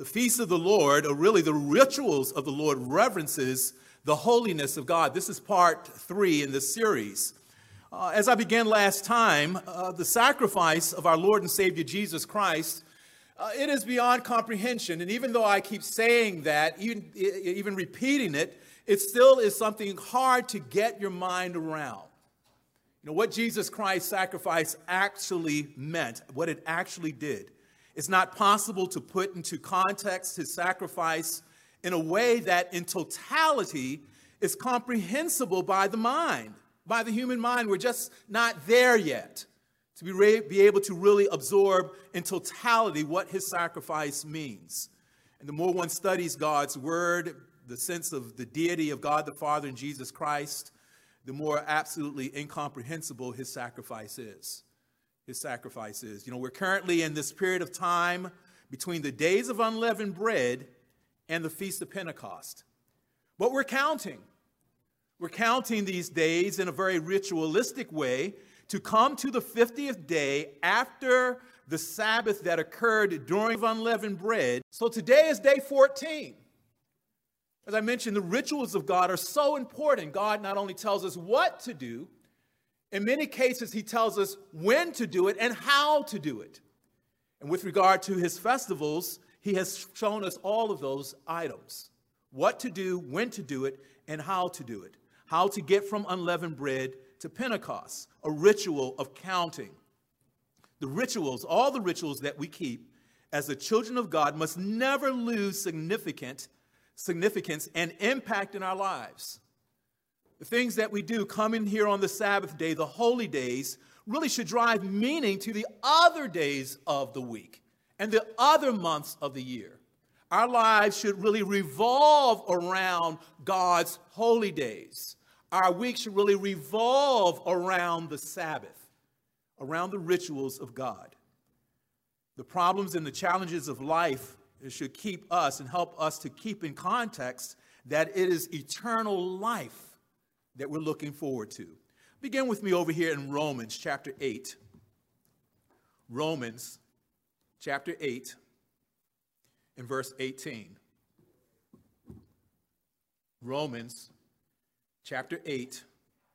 The feasts of the Lord, or really the rituals of the Lord, reverences the holiness of God. This is part 3 in this series. As I began last time, the sacrifice of our Lord and Savior Jesus Christ, it is beyond comprehension. And even though I keep saying that, even repeating it, it still is something hard to get your mind around. You know, what Jesus Christ's sacrifice actually meant, what it actually did. It's not possible to put into context his sacrifice in a way that in totality is comprehensible by the mind, by the human mind. We're just not there yet to be able to really absorb in totality what his sacrifice means. And the more one studies God's word, the sense of the deity of God the Father and Jesus Christ, the more absolutely incomprehensible his sacrifice is. His sacrifice is. You know, we're currently in this period of time between the days of unleavened bread and the Feast of Pentecost. But we're counting. We're counting these days in a very ritualistic way to come to the 50th day after the Sabbath that occurred during unleavened bread. So today is day 14. As I mentioned, the rituals of God are so important. God not only tells us what to do, in many cases, he tells us when to do it and how to do it. And with regard to his festivals, he has shown us all of those items. What to do, when to do it, and how to do it. How to get from unleavened bread to Pentecost, a ritual of counting. The rituals, all the rituals that we keep as the children of God must never lose significance and impact in our lives. The things that we do coming here on the Sabbath day, the holy days, really should drive meaning to the other days of the week and the other months of the year. Our lives should really revolve around God's holy days. Our week should really revolve around the Sabbath, around the rituals of God. The problems and the challenges of life should keep us and help us to keep in context that it is eternal life that we're looking forward to. Begin with me over here in Romans chapter 8. Romans chapter 8 and verse 18. Romans chapter 8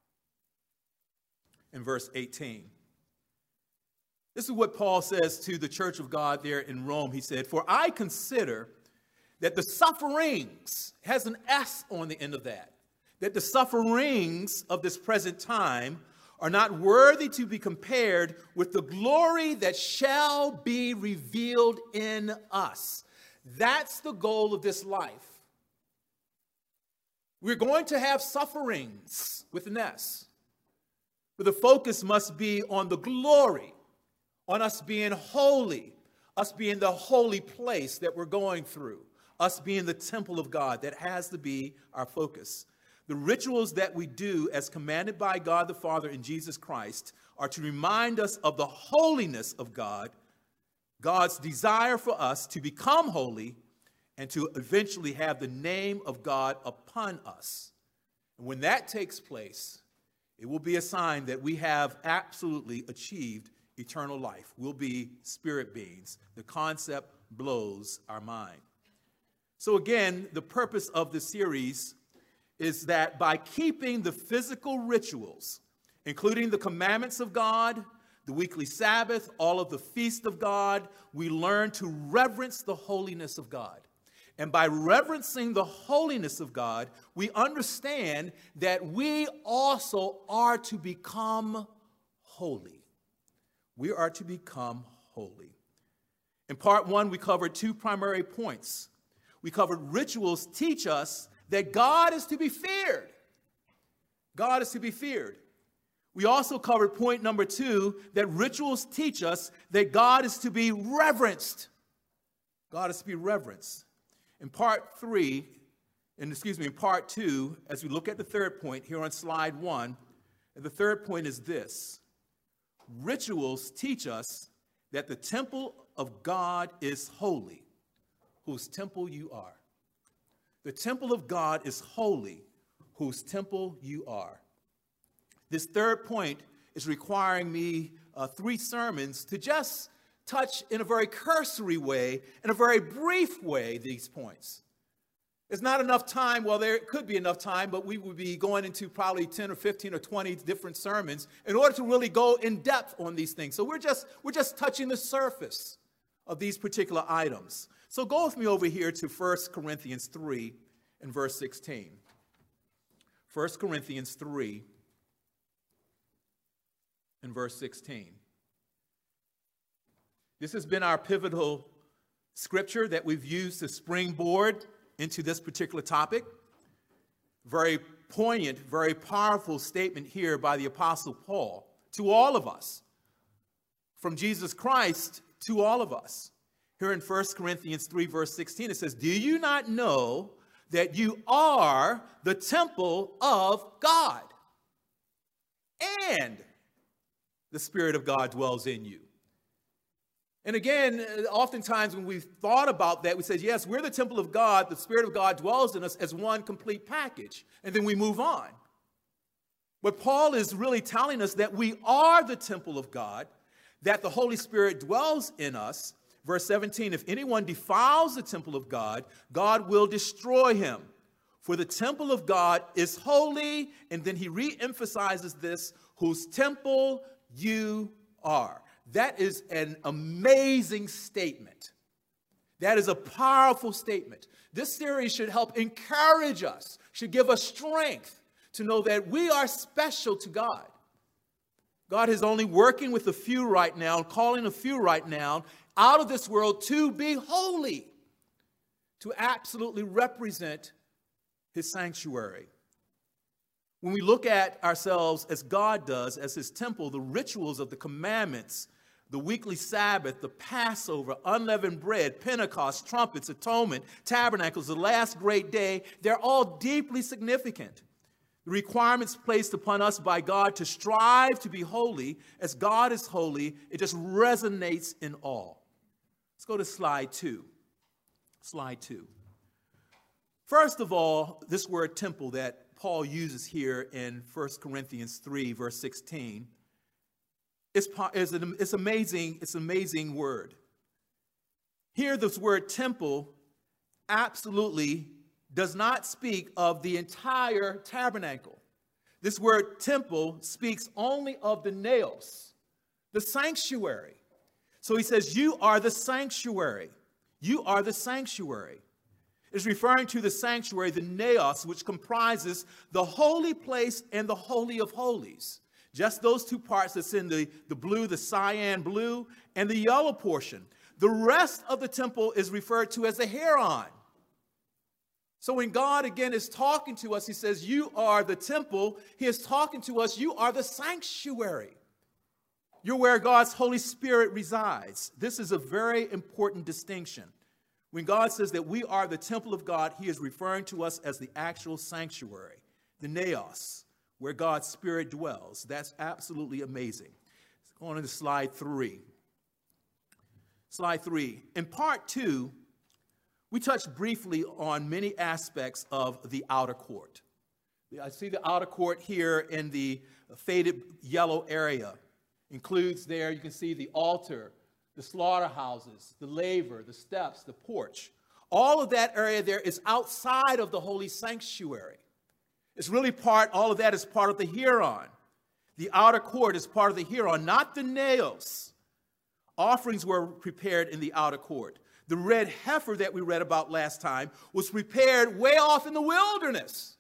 and verse 18. This is what Paul says to the church of God there in Rome. He said, "For I consider that the sufferings," has an S on the end of that, "that the sufferings of this present time are not worthy to be compared with the glory that shall be revealed in us." That's the goal of this life. We're going to have sufferings with an S, but the focus must be on the glory, on us being holy, us being the holy place that we're going through, us being the temple of God. That has to be our focus. The rituals that we do as commanded by God the Father and Jesus Christ are to remind us of the holiness of God, God's desire for us to become holy and to eventually have the name of God upon us. And when that takes place, it will be a sign that we have absolutely achieved eternal life. We'll be spirit beings. The concept blows our mind. So again, the purpose of this series is that by keeping the physical rituals, including the commandments of God, the weekly Sabbath, all of the feasts of God, we learn to reverence the holiness of God. And by reverencing the holiness of God, we understand that we also are to become holy. We are to become holy. In part 1, we covered 2 primary points. We covered rituals teach us that God is to be feared. God is to be feared. We also covered point number 2, that rituals teach us that God is to be reverenced. God is to be reverenced. In part 2, as we look at the third point here on slide 1, the third point is this: rituals teach us that the temple of God is holy, whose temple you are. The temple of God is holy, whose temple you are. This third point is requiring me 3 sermons to just touch in a very cursory way, in a very brief way, these points. There's not enough time. Well, there could be enough time, but we would be going into probably 10 or 15 or 20 different sermons in order to really go in depth on these things. So we're just touching the surface of these particular items. So go with me over here to 1 Corinthians 3 and verse 16. 1 Corinthians 3 and verse 16. This has been our pivotal scripture that we've used to springboard into this particular topic. Very poignant, very powerful statement here by the Apostle Paul to all of us, from Jesus Christ to all of us. Here in 1 Corinthians 3, verse 16, it says, "Do you not know that you are the temple of God, and the Spirit of God dwells in you?" And again, oftentimes when we've thought about that, we say, yes, we're the temple of God. The Spirit of God dwells in us as one complete package. And then we move on. But Paul is really telling us that we are the temple of God, that the Holy Spirit dwells in us. Verse 17, "If anyone defiles the temple of God, God will destroy him. For the temple of God is holy," and then he re-emphasizes this, "whose temple you are." That is an amazing statement. That is a powerful statement. This series should help encourage us, should give us strength to know that we are special to God. God is only working with a few right now, calling a few right now out of this world to be holy, to absolutely represent his sanctuary. When we look at ourselves as God does, as his temple, the rituals of the commandments, the weekly Sabbath, the Passover, unleavened bread, Pentecost, trumpets, atonement, tabernacles, the last great day, they're all deeply significant. The requirements placed upon us by God to strive to be holy, as God is holy, it just resonates in all. Let's go to slide 2. Slide 2. First of all, this word temple that Paul uses here in 1 Corinthians 3, verse 16, it's amazing. It's an amazing word. Here, this word temple absolutely does not speak of the entire tabernacle. This word temple speaks only of the naos, the sanctuary. So he says, you are the sanctuary. You are the sanctuary. It's referring to the sanctuary, the naos, which comprises the holy place and the holy of holies. Just those two parts that's in the blue, the cyan blue, and the yellow portion. The rest of the temple is referred to as the Heron. So when God, again, is talking to us, he says, you are the temple. He is talking to us, you are the sanctuary. You're where God's Holy Spirit resides. This is a very important distinction. When God says that we are the temple of God, he is referring to us as the actual sanctuary, the naos, where God's Spirit dwells. That's absolutely amazing. Let's go on to slide 3. Slide 3. In part 2, we touched briefly on many aspects of the outer court. I see the outer court here in the faded yellow area. Includes there, you can see the altar, the slaughterhouses, the laver, the steps, the porch. All of that area there is outside of the holy sanctuary. It's really all of that is part of the Heron. The outer court is part of the Heron, not the naos. Offerings were prepared in the outer court. The red heifer that we read about last time was prepared way off in the wilderness.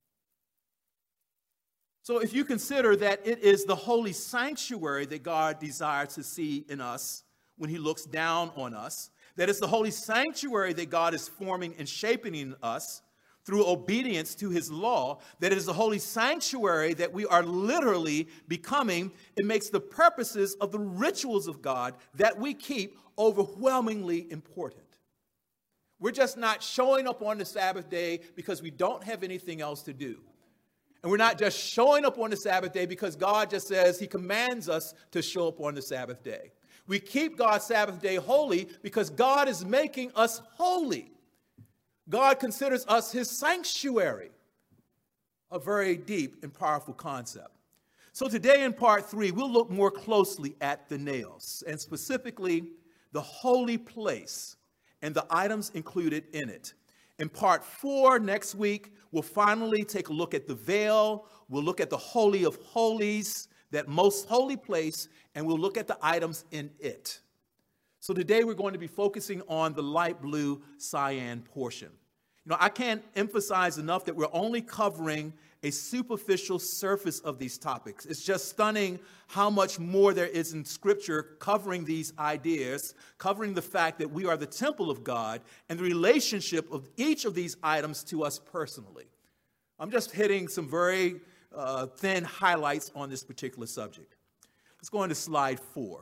So if you consider that it is the holy sanctuary that God desires to see in us when he looks down on us, that it's the holy sanctuary that God is forming and shaping in us, through obedience to his law, that it is the holy sanctuary that we are literally becoming. It makes the purposes of the rituals of God that we keep overwhelmingly important. We're just not showing up on the Sabbath day because we don't have anything else to do. And we're not just showing up on the Sabbath day because God just says he commands us to show up on the Sabbath day. We keep God's Sabbath day holy because God is making us holy. God considers us his sanctuary, a very deep and powerful concept. So today in part 3, we'll look more closely at the naos, and specifically the holy place, and the items included in it. In part 4 next week, we'll finally take a look at the veil. We'll look at the Holy of Holies, that most holy place, and we'll look at the items in it. So today we're going to be focusing on the light blue cyan portion. You know, I can't emphasize enough that we're only covering a superficial surface of these topics. It's just stunning how much more there is in Scripture covering these ideas, covering the fact that we are the temple of God and the relationship of each of these items to us personally. I'm just hitting some very thin highlights on this particular subject. Let's go on to slide 4.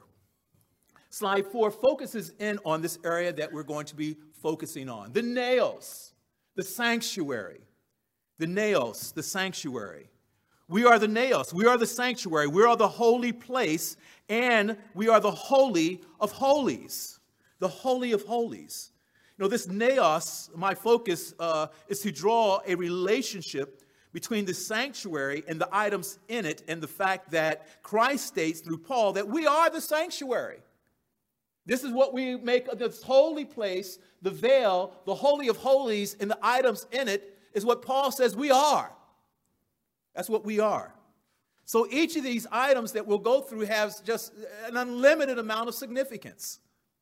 Slide 4 focuses in on this area that we're going to be focusing on. The nails, the sanctuary. The nails, the sanctuary. We are the nails. We are the sanctuary. We are the holy place, and we are the holy of holies. The holy of holies. You know, this naos, my focus is to draw a relationship between the sanctuary and the items in it, and the fact that Christ states through Paul that we are the sanctuary. This is what we make of this holy place, the veil, the holy of holies, and the items in it is what Paul says we are. That's what we are. So each of these items that we'll go through has just an unlimited amount of significance.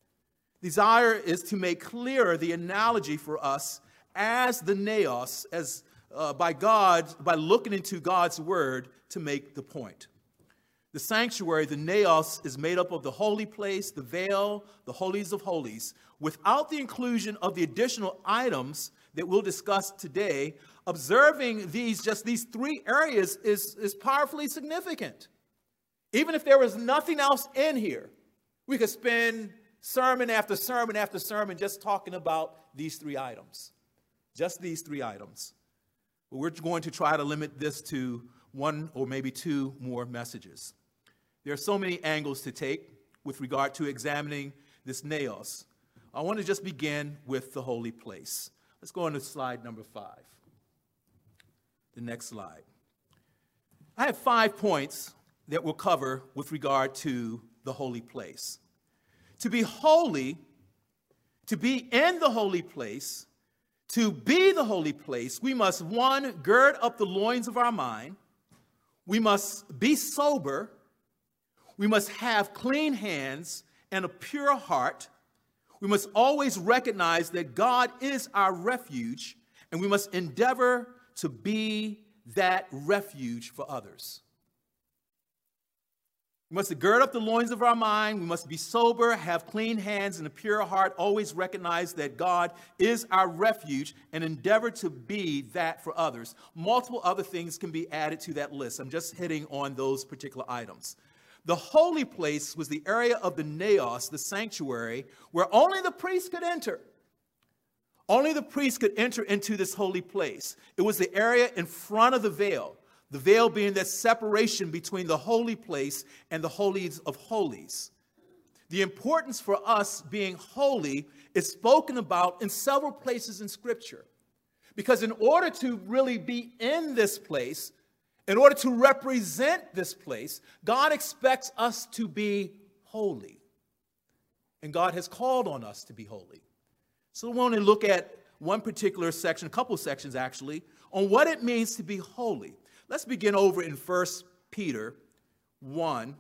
Desire is to make clearer the analogy for us as the naos, as by looking into God's word to make the point. The sanctuary, the naos, is made up of the holy place, the veil, the holies of holies. Without the inclusion of the additional items that we'll discuss today, observing these 3 areas is powerfully significant. Even if there was nothing else in here, we could spend sermon after sermon after sermon just talking about these 3 items. Just these 3 items. But we're going to try to limit this to 1 or maybe 2 more messages. There are so many angles to take with regard to examining this naos. I want to just begin with the holy place. Let's go on to slide number 5. The next slide. I have 5 points that we'll cover with regard to the holy place. To be holy, to be in the holy place, to be the holy place, we must, 1, gird up the loins of our mind. We must be sober. We must have clean hands and a pure heart. We must always recognize that God is our refuge, and we must endeavor to be that refuge for others. We must gird up the loins of our mind. We must be sober, have clean hands, and a pure heart. Always recognize that God is our refuge and endeavor to be that for others. Multiple other things can be added to that list. I'm just hitting on those particular items. The holy place was the area of the naos, the sanctuary, where only the priest could enter. Only the priest could enter into this holy place. It was the area in front of the veil being that separation between the holy place and the holies of holies. The importance for us being holy is spoken about in several places in Scripture. Because in order to really be in this place, in order to represent this place, God expects us to be holy. And God has called on us to be holy. So we want to look at one particular section, a couple sections actually, on what it means to be holy. Let's begin over in 1 Peter 1.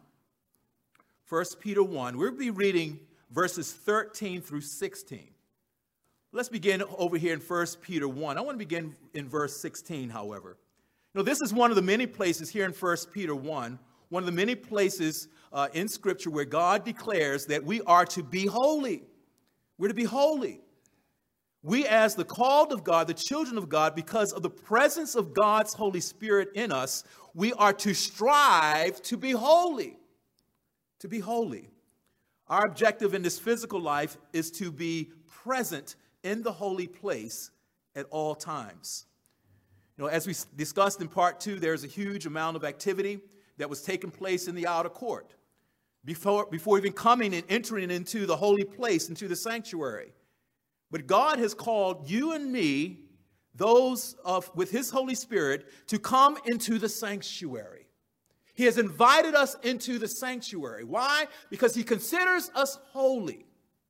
1 Peter 1. We'll be reading verses 13 through 16. Let's begin over here in 1 Peter 1. I want to begin in verse 16, however. You know, this is one of the many places here in 1 Peter 1, one of the many places in Scripture where God declares that we are to be holy. We're to be holy. We, as the called of God, the children of God, because of the presence of God's Holy Spirit in us, we are to strive to be holy. To be holy. Our objective in this physical life is to be present in the holy place at all times. You know, as we discussed in part 2, there's a huge amount of activity that was taking place in the outer court before even coming and entering into the holy place, into the sanctuary. But God has called you and me, those with His Holy Spirit, to come into the sanctuary. He has invited us into the sanctuary. Why? Because He considers us holy.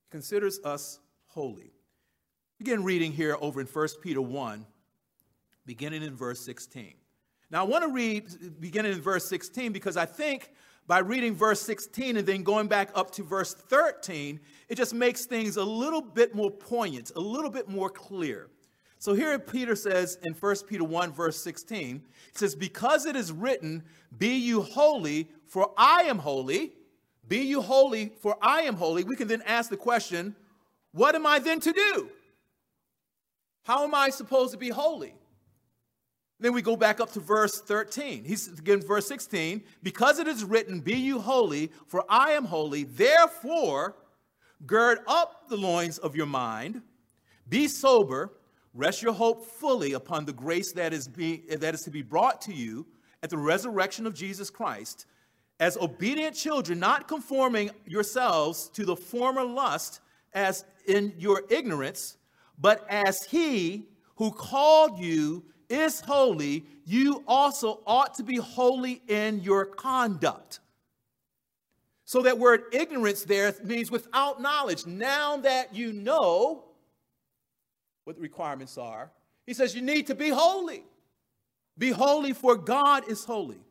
considers us holy. Begin reading here over in 1 Peter 1, beginning in verse 16. Now, I want to read beginning in verse 16 because I think by reading verse 16 and then going back up to verse 13, it just makes things a little bit more poignant, a little bit more clear. So here Peter says in 1 Peter 1, verse 16, it says, because it is written, be you holy, for I am holy. Be you holy, for I am holy. We can then ask the question, what am I then to do? How am I supposed to be holy? Then we go back up to verse 13. He's again, verse 16, because it is written, be you holy, for I am holy. Therefore, gird up the loins of your mind, be sober, rest your hope fully upon the grace that is to be brought to you at the resurrection of Jesus Christ, as obedient children, not conforming yourselves to the former lust as in your ignorance, but as he who called you is holy, you also ought to be holy in your conduct. So that word ignorance there means without knowledge. Now that you know what the requirements are, he says you need to be holy. Be holy, for God is holy.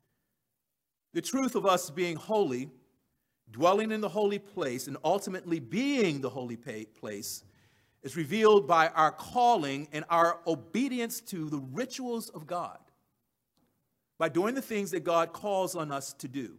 The truth of us being holy, dwelling in the holy place, and ultimately being the holy place is revealed by our calling and our obedience to the rituals of God, by doing the things that God calls on us to do.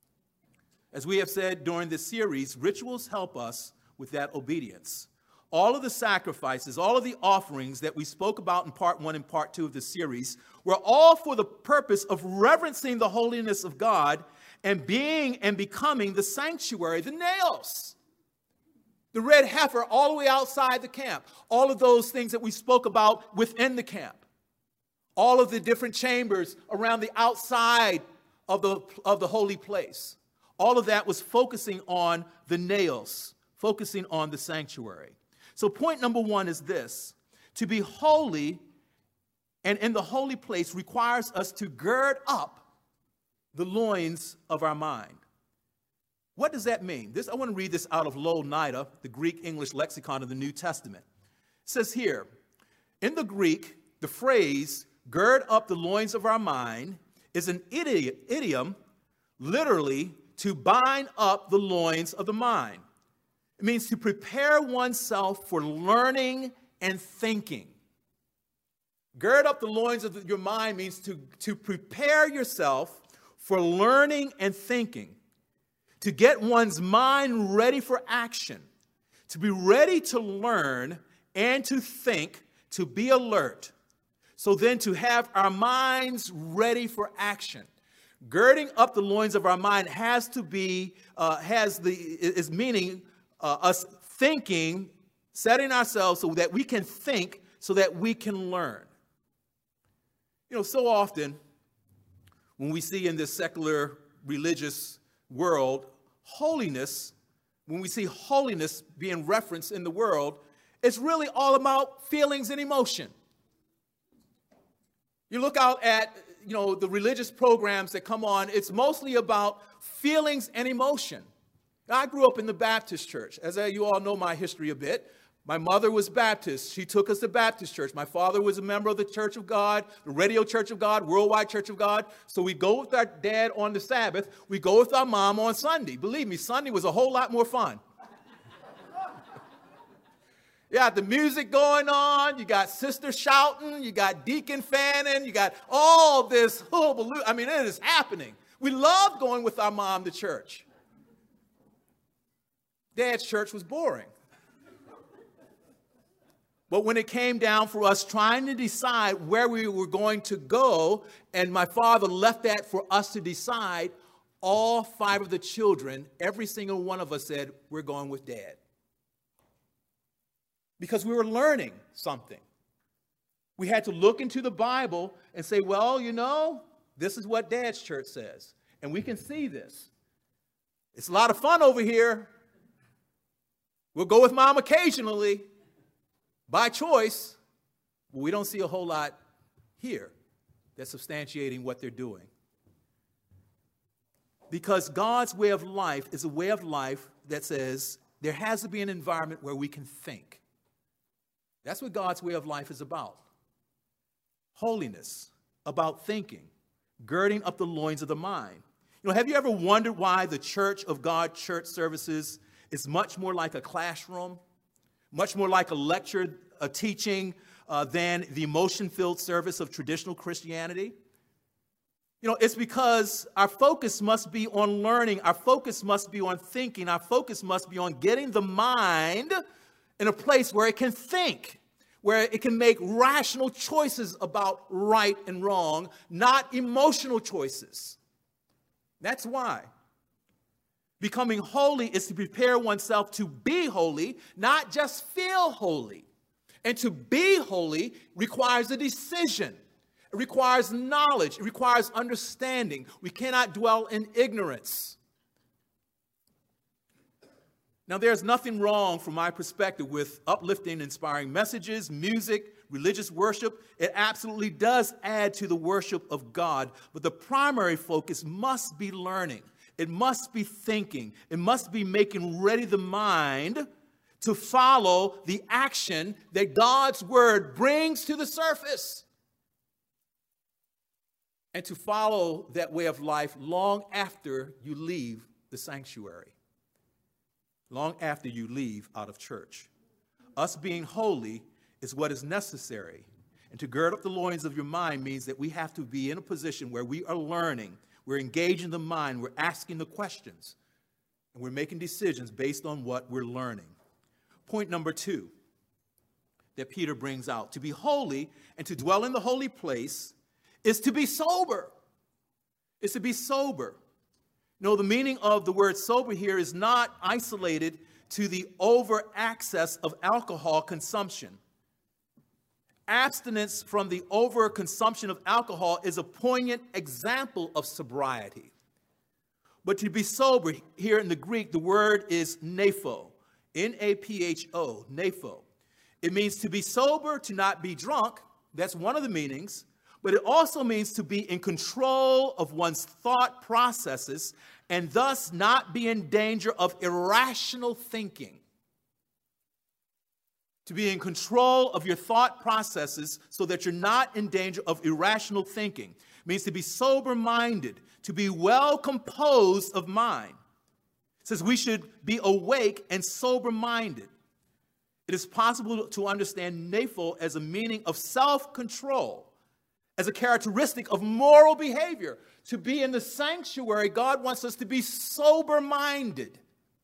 As we have said during this series, rituals help us with that obedience. All of the sacrifices, all of the offerings that we spoke about in part 1 and part 2 of the series were all for the purpose of reverencing the holiness of God and being and becoming the sanctuary, the nails, the red heifer all the way outside the camp, all of those things that we spoke about within the camp, all of the different chambers around the outside of the holy place. All of that was focusing on the nails, focusing on the sanctuary. So point number 1 is this: to be holy and in the holy place requires us to gird up the loins of our mind. What does that mean? I want to read this out of Louw-Nida, the Greek-English lexicon of the New Testament. It says here, in the Greek, the phrase, gird up the loins of our mind, is an idiom, literally, to bind up the loins of the mind. It means to prepare oneself for learning and thinking. Gird up the loins of your mind means to prepare yourself for learning and thinking, to get one's mind ready for action, to be ready to learn and to think, to be alert. So then to have our minds ready for action. Girding up the loins of our mind is meaning us thinking, setting ourselves so that we can think, so that we can learn. You know, so often when we see in this secular religious world holiness, when we see holiness being referenced in the world, it's really all about feelings and emotion. You look out at, the religious programs that come on, it's mostly about feelings and emotion. I grew up in the Baptist church. As you all know my history a bit, my mother was Baptist. She took us to Baptist church. My father was a member of the Church of God, the Radio Church of God, Worldwide Church of God. So we go with our dad on the Sabbath. We go with our mom on Sunday. Believe me, Sunday was a whole lot more fun. You got the music going on, you got sister shouting, you got deacon fanning, you got all this hullabaloo. I mean, it is happening. We loved going with our mom to church. Dad's church was boring. But when it came down for us trying to decide where we were going to go, and my father left that for us to decide, all 5 of the children, every single one of us said, we're going with Dad. Because we were learning something. We had to look into the Bible and say, well, this is what Dad's church says. And we can see this. It's a lot of fun over here. We'll go with Mom occasionally, by choice, but we don't see a whole lot here that's substantiating what they're doing. Because God's way of life is a way of life that says, there has to be an environment where we can think. That's what God's way of life is about. Holiness, about thinking, girding up the loins of the mind. Have you ever wondered why the Church of God church services is much more like a classroom, much more like a lecture, a teaching, than the emotion-filled service of traditional Christianity? It's because our focus must be on learning, our focus must be on thinking, our focus must be on getting the mind in a place where it can think, where it can make rational choices about right and wrong, not emotional choices. That's why. Becoming holy is to prepare oneself to be holy, not just feel holy. And to be holy requires a decision. It requires knowledge. It requires understanding. We cannot dwell in ignorance. Now, there's nothing wrong from my perspective with uplifting, inspiring messages, music, religious worship. It absolutely does add to the worship of God. But the primary focus must be learning. It must be thinking. It must be making ready the mind to follow the action that God's word brings to the surface. And to follow that way of life long after you leave the sanctuary. Long after you leave out of church. Us being holy is what is necessary. And to gird up the loins of your mind means that we have to be in a position where we are learning, we're engaging the mind, we're asking the questions, and we're making decisions based on what we're learning. Point number 2 that Peter brings out: to be holy and to dwell in the holy place is to be sober. It's to be sober. The meaning of the word sober here is not isolated to the over access of alcohol consumption. Abstinence from the over consumption of alcohol is a poignant example of sobriety. But to be sober, here in the Greek, the word is napho, N-A-P-H-O, napho. It means to be sober, to not be drunk. That's one of the meanings. But it also means to be in control of one's thought processes and thus not be in danger of irrational thinking. To be in control of your thought processes so that you're not in danger of irrational thinking. It means to be sober-minded, to be well composed of mind. It says we should be awake and sober-minded. It is possible to understand napho as a meaning of self-control, as a characteristic of moral behavior. To be in the sanctuary, God wants us to be sober-minded,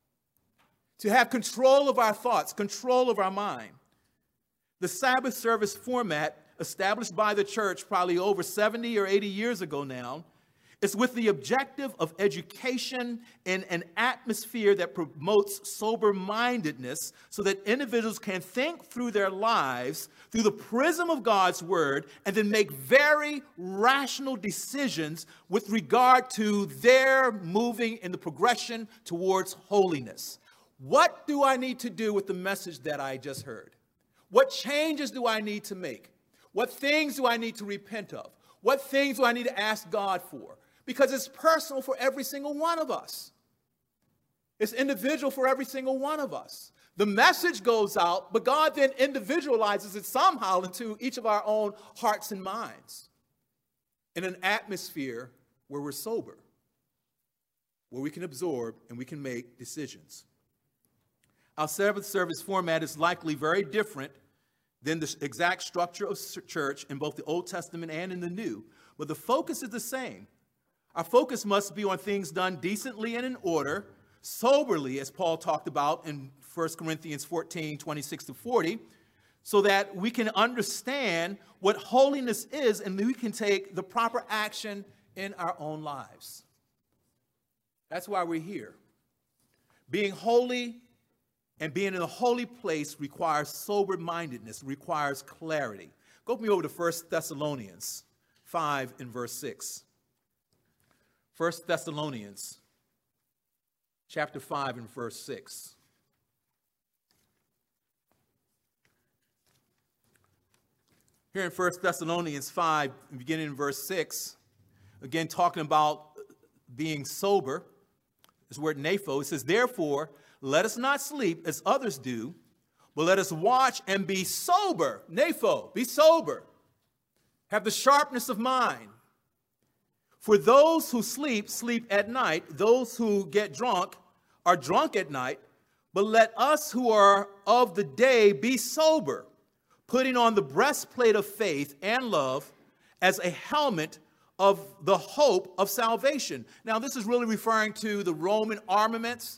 to have control of our thoughts, control of our mind. The Sabbath service format, established by the church probably over 70 or 80 years ago now, is with the objective of education in an atmosphere that promotes sober-mindedness so that individuals can think through their lives through the prism of God's word and then make very rational decisions with regard to their moving in the progression towards holiness. What do I need to do with the message that I just heard? What changes do I need to make? What things do I need to repent of? What things do I need to ask God for? Because it's personal for every single one of us. It's individual for every single one of us. The message goes out, but God then individualizes it somehow into each of our own hearts and minds in an atmosphere where we're sober, where we can absorb and we can make decisions. Our Sabbath service format is likely very different than the exact structure of church in both the Old Testament and in the New, but the focus is the same. Our focus must be on things done decently and in order, soberly, as Paul talked about in 1 Corinthians 14, 26-40, so that we can understand what holiness is and we can take the proper action in our own lives. That's why we're here. Being holy and being in a holy place requires sober-mindedness, requires clarity. Go with me over to 1 Thessalonians 5 and verse 6. 1 Thessalonians chapter 5 and verse 6. Here in 1 Thessalonians 5, beginning in verse 6, again talking about being sober, this word napho, it says, "Therefore, let us not sleep as others do, but let us watch and be sober. Nepho, be sober. Have the sharpness of mind. For those who sleep, sleep at night. Those who get drunk are drunk at night. But let us who are of the day be sober, putting on the breastplate of faith and love as a helmet of the hope of salvation. Now, this is really referring to the Roman armaments,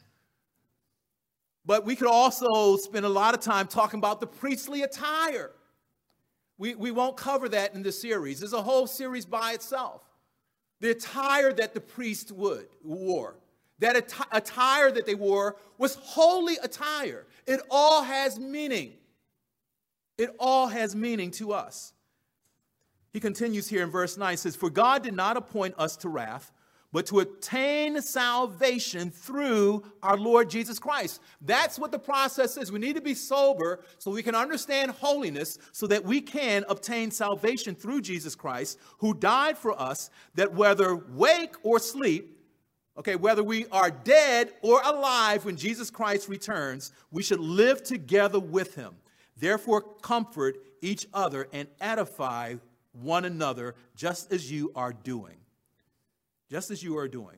but we could also spend a lot of time talking about the priestly attire. We won't cover that in this series. There's a whole series by itself. The attire that the priest wore. That attire that they wore was holy attire. It all has meaning. It all has meaning to us. He continues here in verse 9, says, for God did not appoint us to wrath, but to attain salvation through our Lord Jesus Christ. That's what the process is. We need to be sober so we can understand holiness, so that we can obtain salvation through Jesus Christ, who died for us, that whether wake or sleep, whether we are dead or alive when Jesus Christ returns, we should live together with him. Therefore, comfort each other and edify one another, just as you are doing. Just as you are doing.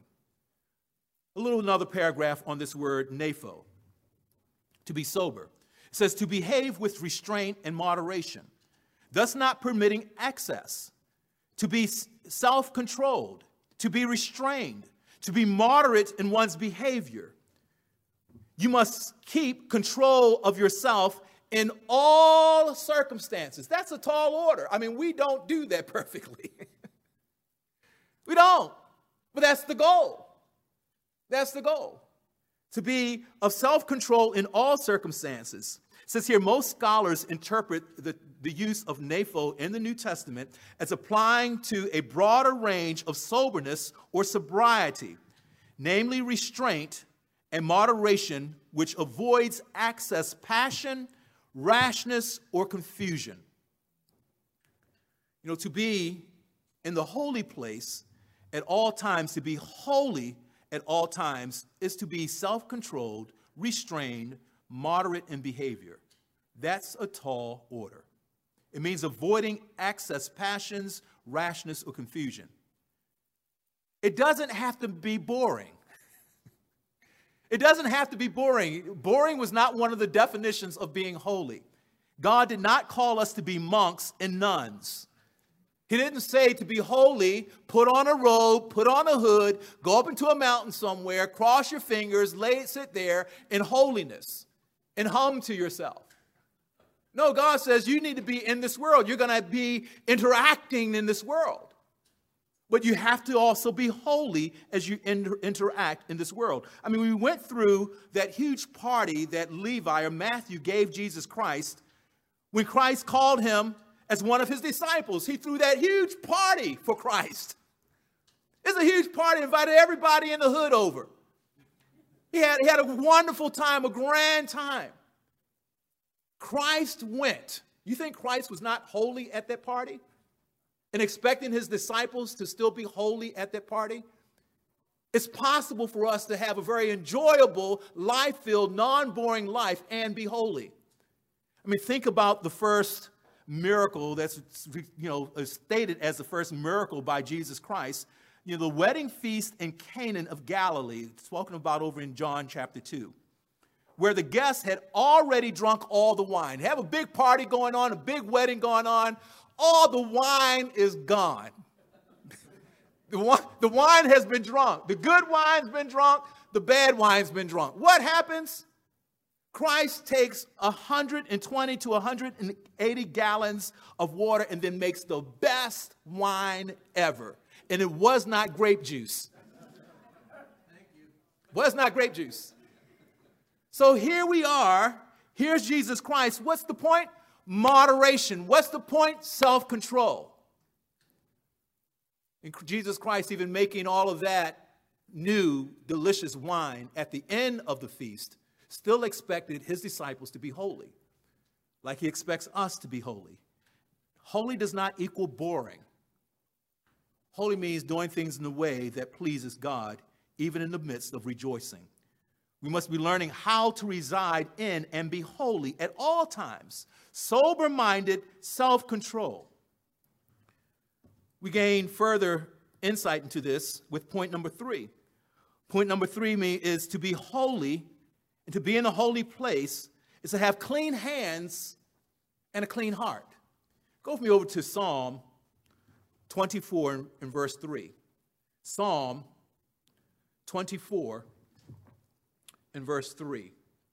Another paragraph on this word, nepho. To be sober. It says to behave with restraint and moderation, thus not permitting excess. To be self-controlled. To be restrained. To be moderate in one's behavior. You must keep control of yourself in all circumstances. That's a tall order. I mean, we don't do that perfectly. We don't. But that's the goal. That's the goal. To be of self-control in all circumstances. It says here, most scholars interpret the use of nepho in the New Testament as applying to a broader range of soberness or sobriety, namely restraint and moderation, which avoids excess passion, rashness, or confusion. To be in the holy place at all times, to be holy at all times, is to be self-controlled, restrained, moderate in behavior. That's a tall order. It means avoiding excess passions, rashness, or confusion. It doesn't have to be boring. It doesn't have to be boring. Boring was not one of the definitions of being holy. God did not call us to be monks and nuns. He didn't say to be holy, put on a robe, put on a hood, go up into a mountain somewhere, cross your fingers, sit there in holiness and hum to yourself. No, God says you need to be in this world. You're going to be interacting in this world. But you have to also be holy as you interact in this world. I mean, we went through that huge party that Levi or Matthew gave Jesus Christ when Christ called him as one of his disciples. He threw that huge party for Christ. It's a huge party, invited everybody in the hood over. He had a wonderful time, a grand time. Christ went. You think Christ was not holy at that party? And expecting his disciples to still be holy at that party? It's possible for us to have a very enjoyable, life-filled, non-boring life and be holy. I mean, think about the first miracle that's, stated as the first miracle by Jesus Christ. The wedding feast in Cana of Galilee, spoken about over in John chapter 2, where the guests had already drunk all the wine. They have a big party going on, a big wedding going on. All the wine is gone. The wine has been drunk. The good wine's been drunk. The bad wine's been drunk. What happens? Christ takes 120 to 180 gallons of water and then makes the best wine ever. And it was not grape juice. Was not grape juice. So here we are. Here's Jesus Christ. What's the point? Moderation. What's the point? Self-control. And Jesus Christ even making all of that new, delicious wine at the end of the feast still expected his disciples to be holy, like he expects us to be holy. Holy does not equal boring. Holy means doing things in a way that pleases God, even in the midst of rejoicing. We must be learning how to reside in and be holy at all times. Sober-minded self-control. We gain further insight into this with point number 3. Point number 3 is to be holy, and to be in the holy place is to have clean hands and a clean heart. Go with me over to Psalm 24 and verse 3. Psalm 24 and verse 3.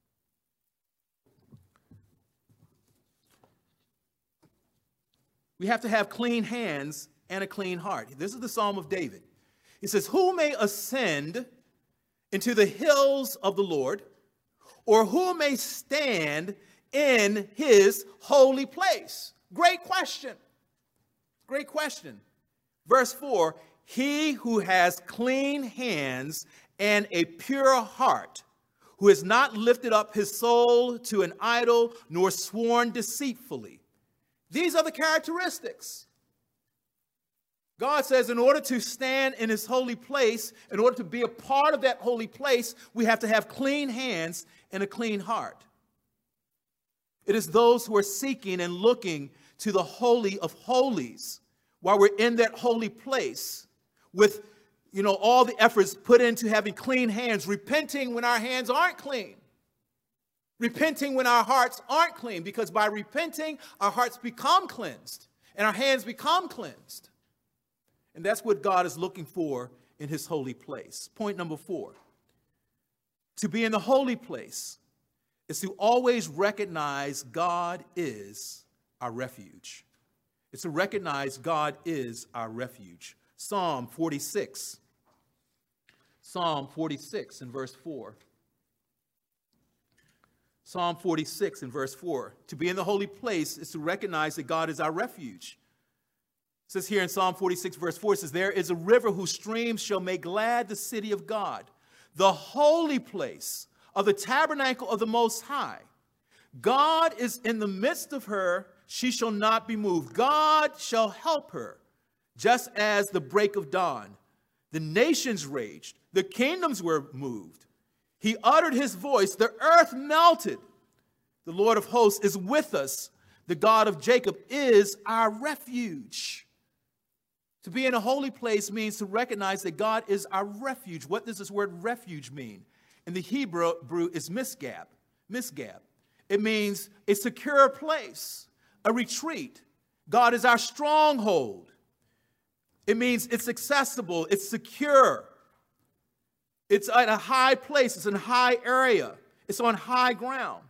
We have to have clean hands and a clean heart. This is the Psalm of David. It says, "Who may ascend into the hills of the Lord, or who may stand in his holy place?" Great question. Great question. Verse 4, "He who has clean hands and a pure heart, who has not lifted up his soul to an idol, nor sworn deceitfully." These are the characteristics. God says in order to stand in his holy place, in order to be a part of that holy place, we have to have clean hands and a clean heart. It is those who are seeking and looking to the Holy of Holies while we're in that holy place with, all the efforts put into having clean hands, repenting when our hands aren't clean, repenting when our hearts aren't clean, because by repenting, our hearts become cleansed and our hands become cleansed. And that's what God is looking for in his holy place. Point number 4, to be in the holy place is to always recognize God is our refuge. It's to recognize God is our refuge. Psalm 46. Psalm 46 and verse 4. Psalm 46 and verse 4. To be in the holy place is to recognize that God is our refuge. It says here in Psalm 46 verse 4, it says, "There is a river whose streams shall make glad the city of God, the holy place of the tabernacle of the Most High. God is in the midst of her, she shall not be moved. God shall help her, just as the break of dawn. The nations raged, the kingdoms were moved. He uttered his voice, the earth melted. The Lord of hosts is with us. The God of Jacob is our refuge." To be in a holy place means to recognize that God is our refuge. What does this word refuge mean? In the Hebrew, it's misgab. It means a secure place, a retreat. God is our stronghold. It means it's accessible, it's secure. It's at a high place, it's in a high area, it's on high ground.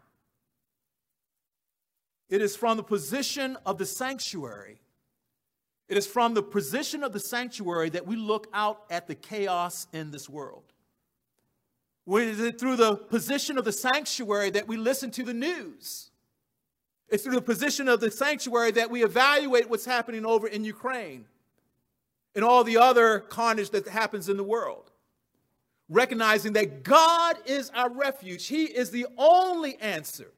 It is from the position of the sanctuary. It is from the position of the sanctuary that we look out at the chaos in this world. It is through the position of the sanctuary that we listen to the news. It's through the position of the sanctuary that we evaluate what's happening over in Ukraine and all the other carnage that happens in the world. Recognizing that God is our refuge. He is the only answer.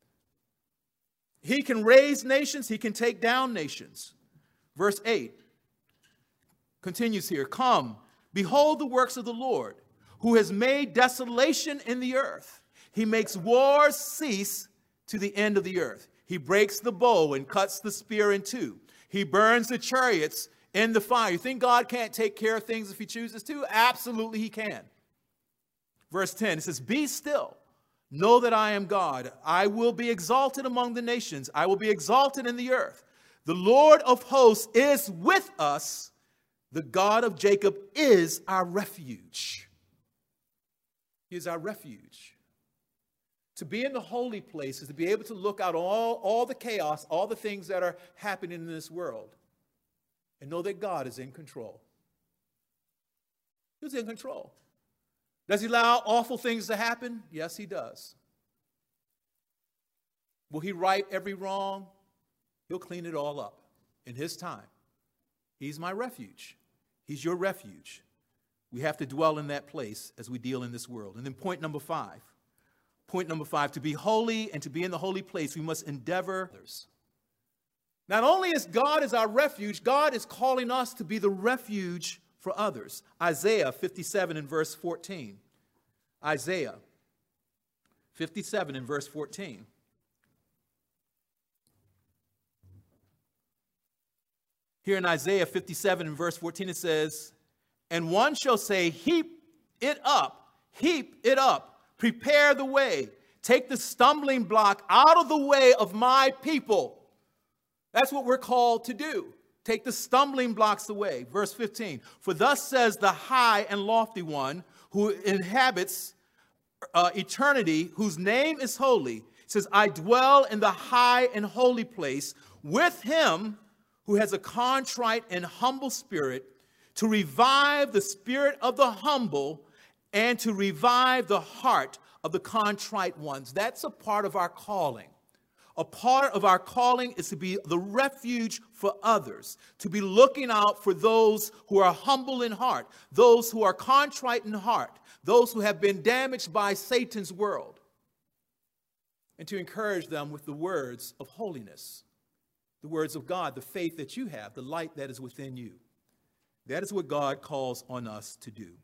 He can raise nations. He can take down nations. Verse 8 continues here. "Come, behold the works of the Lord, who has made desolation in the earth. He makes wars cease to the end of the earth. He breaks the bow and cuts the spear in two. He burns the chariots in the fire." You think God can't take care of things if he chooses to? Absolutely he can. Verse 10, it says, "Be still. Know that I am God. I will be exalted among the nations. I will be exalted in the earth. The Lord of hosts is with us. The God of Jacob is our refuge." He is our refuge. To be in the holy place is to be able to look out all the chaos, all the things that are happening in this world, and know that God is in control. He's in control. Does he allow awful things to happen? Yes, he does. Will he right every wrong? He'll clean it all up in his time. He's my refuge. He's your refuge. We have to dwell in that place as we deal in this world. And then point number 5. Point number 5, to be holy and to be in the holy place, we must endeavor others. Not only is God as our refuge, God is calling us to be the refuge for others. Isaiah 57 and verse 14. Isaiah 57 and verse 14. Here in Isaiah 57 and verse 14 it says, and one shall say, heap it up, prepare the way, take the stumbling block out of the way of my people. That's what we're called to do. Take the stumbling blocks away. Verse 15, for thus says the high and lofty one who inhabits eternity, whose name is holy. It says, I dwell in the high and holy place with him who has a contrite and humble spirit, to revive the spirit of the humble and to revive the heart of the contrite ones. That's a part of our calling. A part of our calling is to be the refuge for others, to be looking out for those who are humble in heart, those who are contrite in heart, those who have been damaged by Satan's world, and to encourage them with the words of holiness, the words of God, the faith that you have, the light that is within you. That is what God calls on us to do.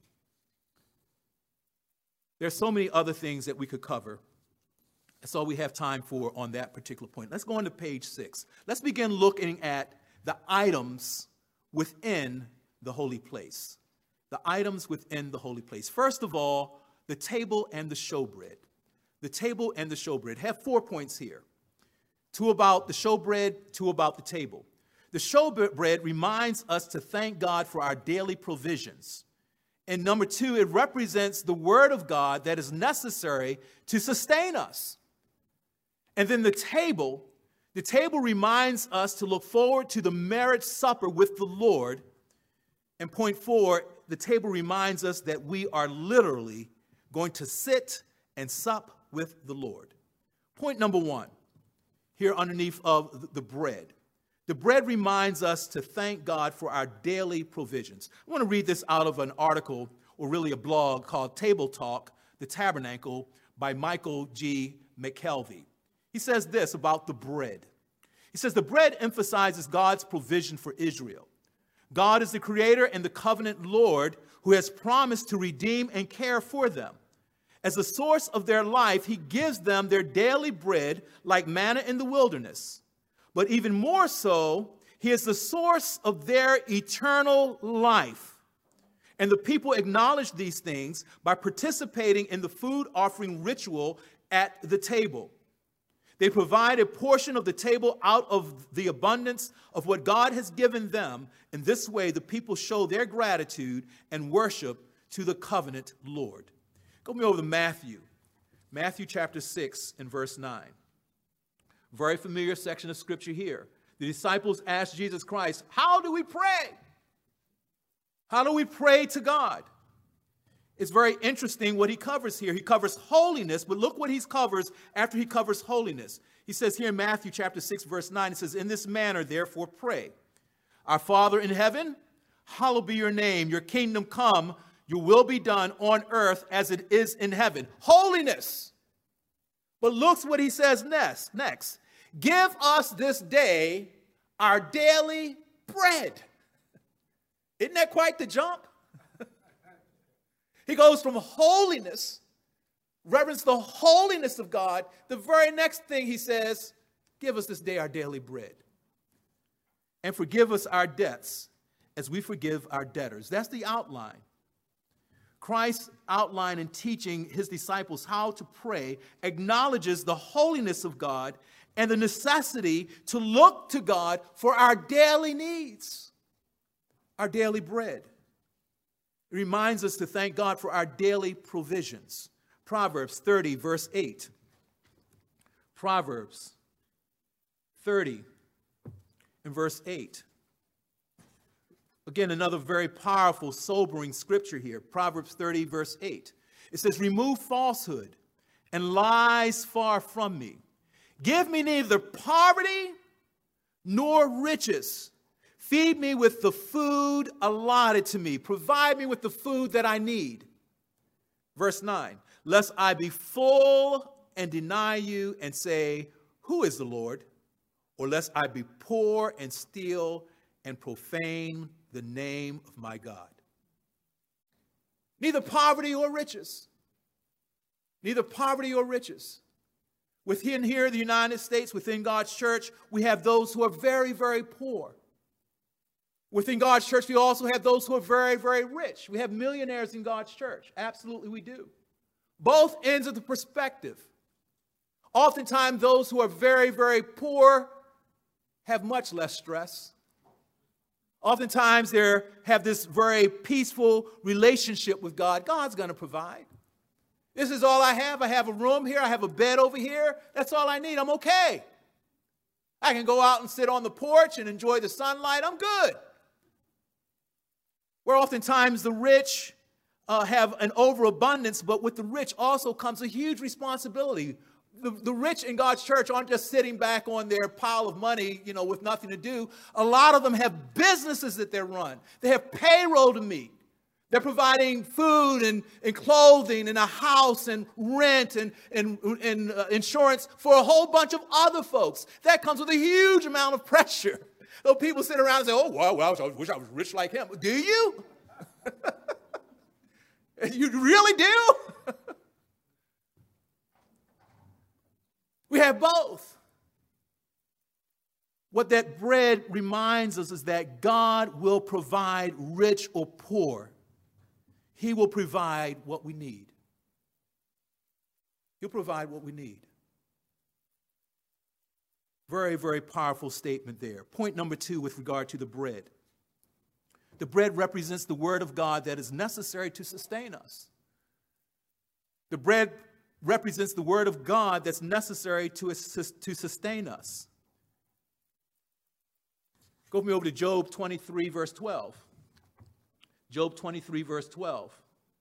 There's so many other things that we could cover. That's all we have time for on that particular point. Let's go on to page 6. Let's begin looking at the items within the holy place. The items within the holy place. First of all, the table and the showbread. The table and the showbread. Have 4 points here. 2 about the showbread, 2 about the table. The showbread reminds us to thank God for our daily provisions. And number 2, it represents the word of God that is necessary to sustain us. And then the table reminds us to look forward to the marriage supper with the Lord. And point 4, the table reminds us that we are literally going to sit and sup with the Lord. Point number 1, here underneath of the bread. The bread reminds us to thank God for our daily provisions. I want to read this out of an article, or really a blog, called Table Talk, the Tabernacle, by Michael G. McKelvey. He says this about the bread. He says, the bread emphasizes God's provision for Israel. God is the creator and the covenant Lord who has promised to redeem and care for them. As the source of their life, he gives them their daily bread like manna in the wilderness. But even more so, he is the source of their eternal life. And the people acknowledge these things by participating in the food offering ritual at the table. They provide a portion of the table out of the abundance of what God has given them. In this way, the people show their gratitude and worship to the covenant Lord. Go me over to Matthew. Matthew chapter 6 and verse 9. Very familiar section of scripture here. The disciples asked Jesus Christ, how do we pray? How do we pray to God? It's very interesting what he covers here. He covers holiness, but look what he covers after he covers holiness. He says here in Matthew chapter 6, verse 9, it says, in this manner, therefore, pray. Our Father in heaven, hallowed be your name. Your kingdom come, your will be done on earth as it is in heaven. Holiness. But look what he says next. Give us this day our daily bread. Isn't that quite the jump? He goes from holiness, reverence the holiness of God. The very next thing he says, give us this day our daily bread. And forgive us our debts as we forgive our debtors. That's the outline. Christ's outline in teaching his disciples how to pray acknowledges the holiness of God and the necessity to look to God for our daily needs, our daily bread. It reminds us to thank God for our daily provisions. Proverbs 30, verse 8. Proverbs 30 and verse 8. Again, another very powerful, sobering scripture here. Proverbs 30, verse 8. It says, remove falsehood and lies far from me. Give me neither poverty nor riches. Feed me with the food allotted to me. Provide me with the food that I need. Verse 9, lest I be full and deny you and say, who is the Lord? Or lest I be poor and steal and profane the name of my God. Neither poverty or riches. neither poverty or riches. Within here, the United States, within God's church, we have those who are very, very poor. Within God's church, we also have those who are very, very rich. We have millionaires in God's church. Absolutely, we do. Both ends of the perspective. Oftentimes, those who are very, very poor have much less stress. Oftentimes, they have this very peaceful relationship with God. God's going to provide. This is all I have. I have a room here. I have a bed over here. That's all I need. I'm okay. I can go out and sit on the porch and enjoy the sunlight. I'm good. Where oftentimes the rich have an overabundance, but with the rich also comes a huge responsibility. The rich in God's church aren't just sitting back on their pile of money, with nothing to do. A lot of them have businesses that they run. They have payroll to meet. They're providing food and clothing and a house and rent and insurance for a whole bunch of other folks. That comes with a huge amount of pressure. So people sit around and say, oh, well, I wish I was rich like him. Do you? You really do? We have both. What that bread reminds us is that God will provide rich or poor. He will provide what we need. He'll provide what we need. Very, very powerful statement there. Point number 2 with regard to the bread. The bread represents the word of God that is necessary to sustain us. The bread represents the word of God that's necessary to sustain us. Go with me over to Job 23, verse 12. Job 23, verse 12.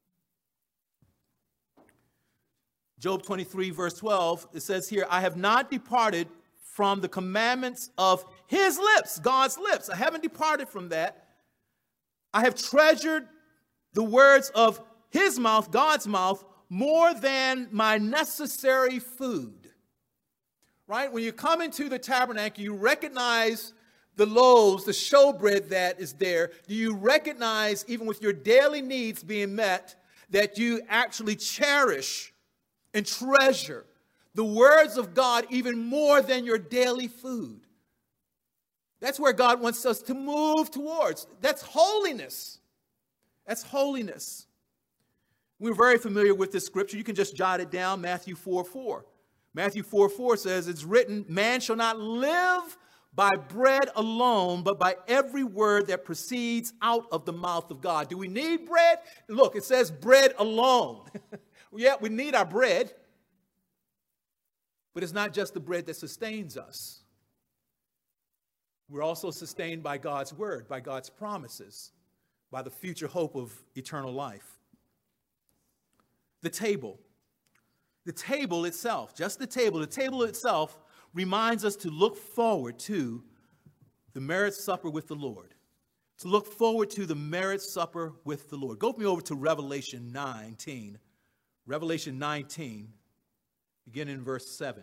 Job 23, verse 12, it says here, I have not departed from the commandments of his lips, God's lips. I haven't departed from that. I have treasured the words of his mouth, God's mouth, more than my necessary food. Right? When you come into the tabernacle, you recognize the loaves, the showbread that is there. Do you recognize, even with your daily needs being met, that you actually cherish and treasure the words of God even more than your daily food? That's where God wants us to move towards. That's holiness. That's holiness. We're very familiar with this scripture. You can just jot it down, Matthew 4:4. Matthew 4:4 says, it's written, man shall not live by bread alone, but by every word that proceeds out of the mouth of God. Do we need bread? Look, it says bread alone. Yeah, we need our bread. But it's not just the bread that sustains us. We're also sustained by God's word, by God's promises, by the future hope of eternal life. The table itself, just the table itself reminds us to look forward to the marriage supper with the Lord. To look forward to the marriage supper with the Lord. Go with me over to Revelation 19. Revelation 19, beginning in verse 7.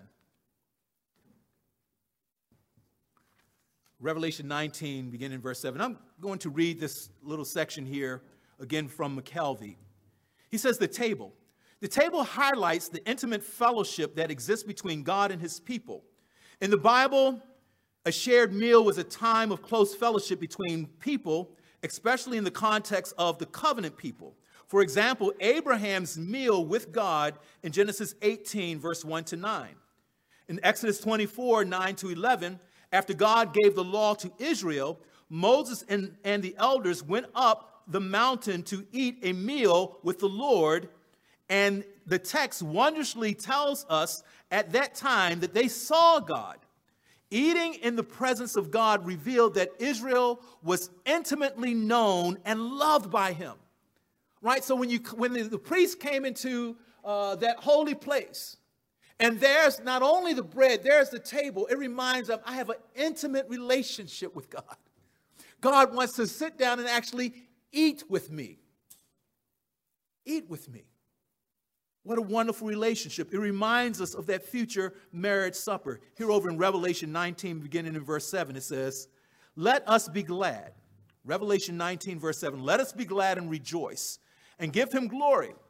Revelation 19, beginning in verse 7. I'm going to read this little section here again from McKelvey. He says the table. The table highlights the intimate fellowship that exists between God and his people. In the Bible, a shared meal was a time of close fellowship between people, especially in the context of the covenant people. For example, Abraham's meal with God in Genesis 18, verse 1 to 9. In Exodus 24, 9 to 11, after God gave the law to Israel, Moses and the elders went up the mountain to eat a meal with the Lord. And the text wondrously tells us at that time that they saw God. Eating in the presence of God revealed that Israel was intimately known and loved by him. Right? So when the priest came into that holy place, and there's not only the bread, there's the table, it reminds them, I have an intimate relationship with God. God wants to sit down and actually eat with me. Eat with me. What a wonderful relationship. It reminds us of that future marriage supper. Here over in Revelation 19, beginning in verse 7, it says, let us be glad. Revelation 19, verse 7, let us be glad and rejoice and give him glory.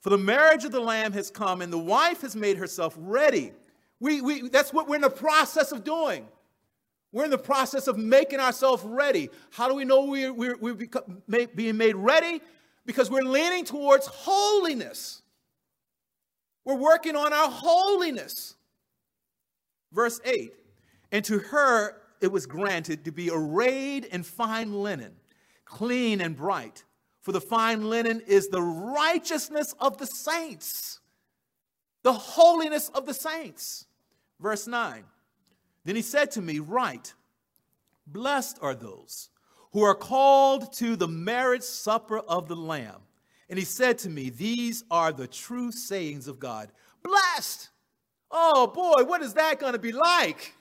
For the marriage of the Lamb has come, and the wife has made herself ready. That's what we're in the process of doing. We're in the process of making ourselves ready. How do we know we're being made ready? Because we're leaning towards holiness. We're working on our holiness. Verse 8, and to her it was granted to be arrayed in fine linen, clean and bright. For the fine linen is the righteousness of the saints, the holiness of the saints. Verse 9, then he said to me, write, blessed are those who are called to the marriage supper of the Lamb. And he said to me, these are the true sayings of God. Blessed. Oh boy, what is that going to be like?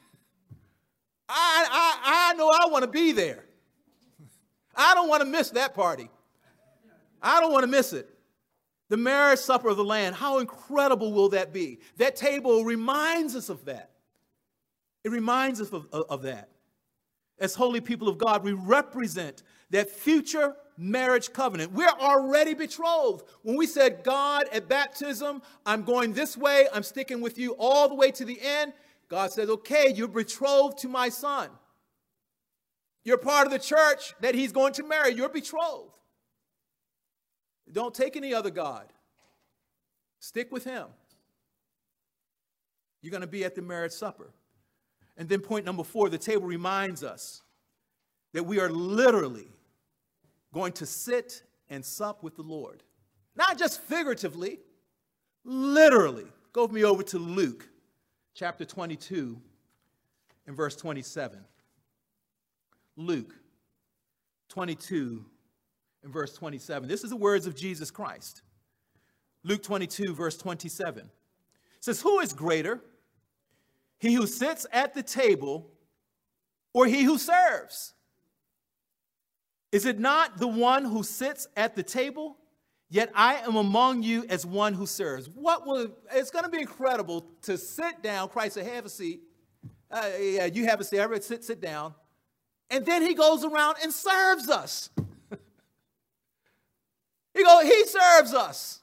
I know I want to be there. I don't want to miss that party. I don't want to miss it. The marriage supper of the Lamb, how incredible will that be? That table reminds us of that. It reminds us of that. As holy people of God, we represent that future marriage covenant. We're already betrothed. When we said, God, at baptism, I'm going this way, I'm sticking with you all the way to the end, God says, okay, you're betrothed to my son. You're part of the church that he's going to marry. You're betrothed. Don't take any other God. Stick with him. You're going to be at the marriage supper. And then point number 4, the table reminds us that we are literally going to sit and sup with the Lord. Not just figuratively, literally. Go with me over to Luke chapter 22 and verse 27. Luke 22 and verse 27. This is the words of Jesus Christ. Luke 22 verse 27. It says, who is greater? He who sits at the table or he who serves? Is it not the one who sits at the table? Yet I am among you as one who serves. It's going to be incredible to sit down. Christ said, have a seat. Yeah, you have a seat. Everybody sit down. And then he goes around and serves us. He serves us.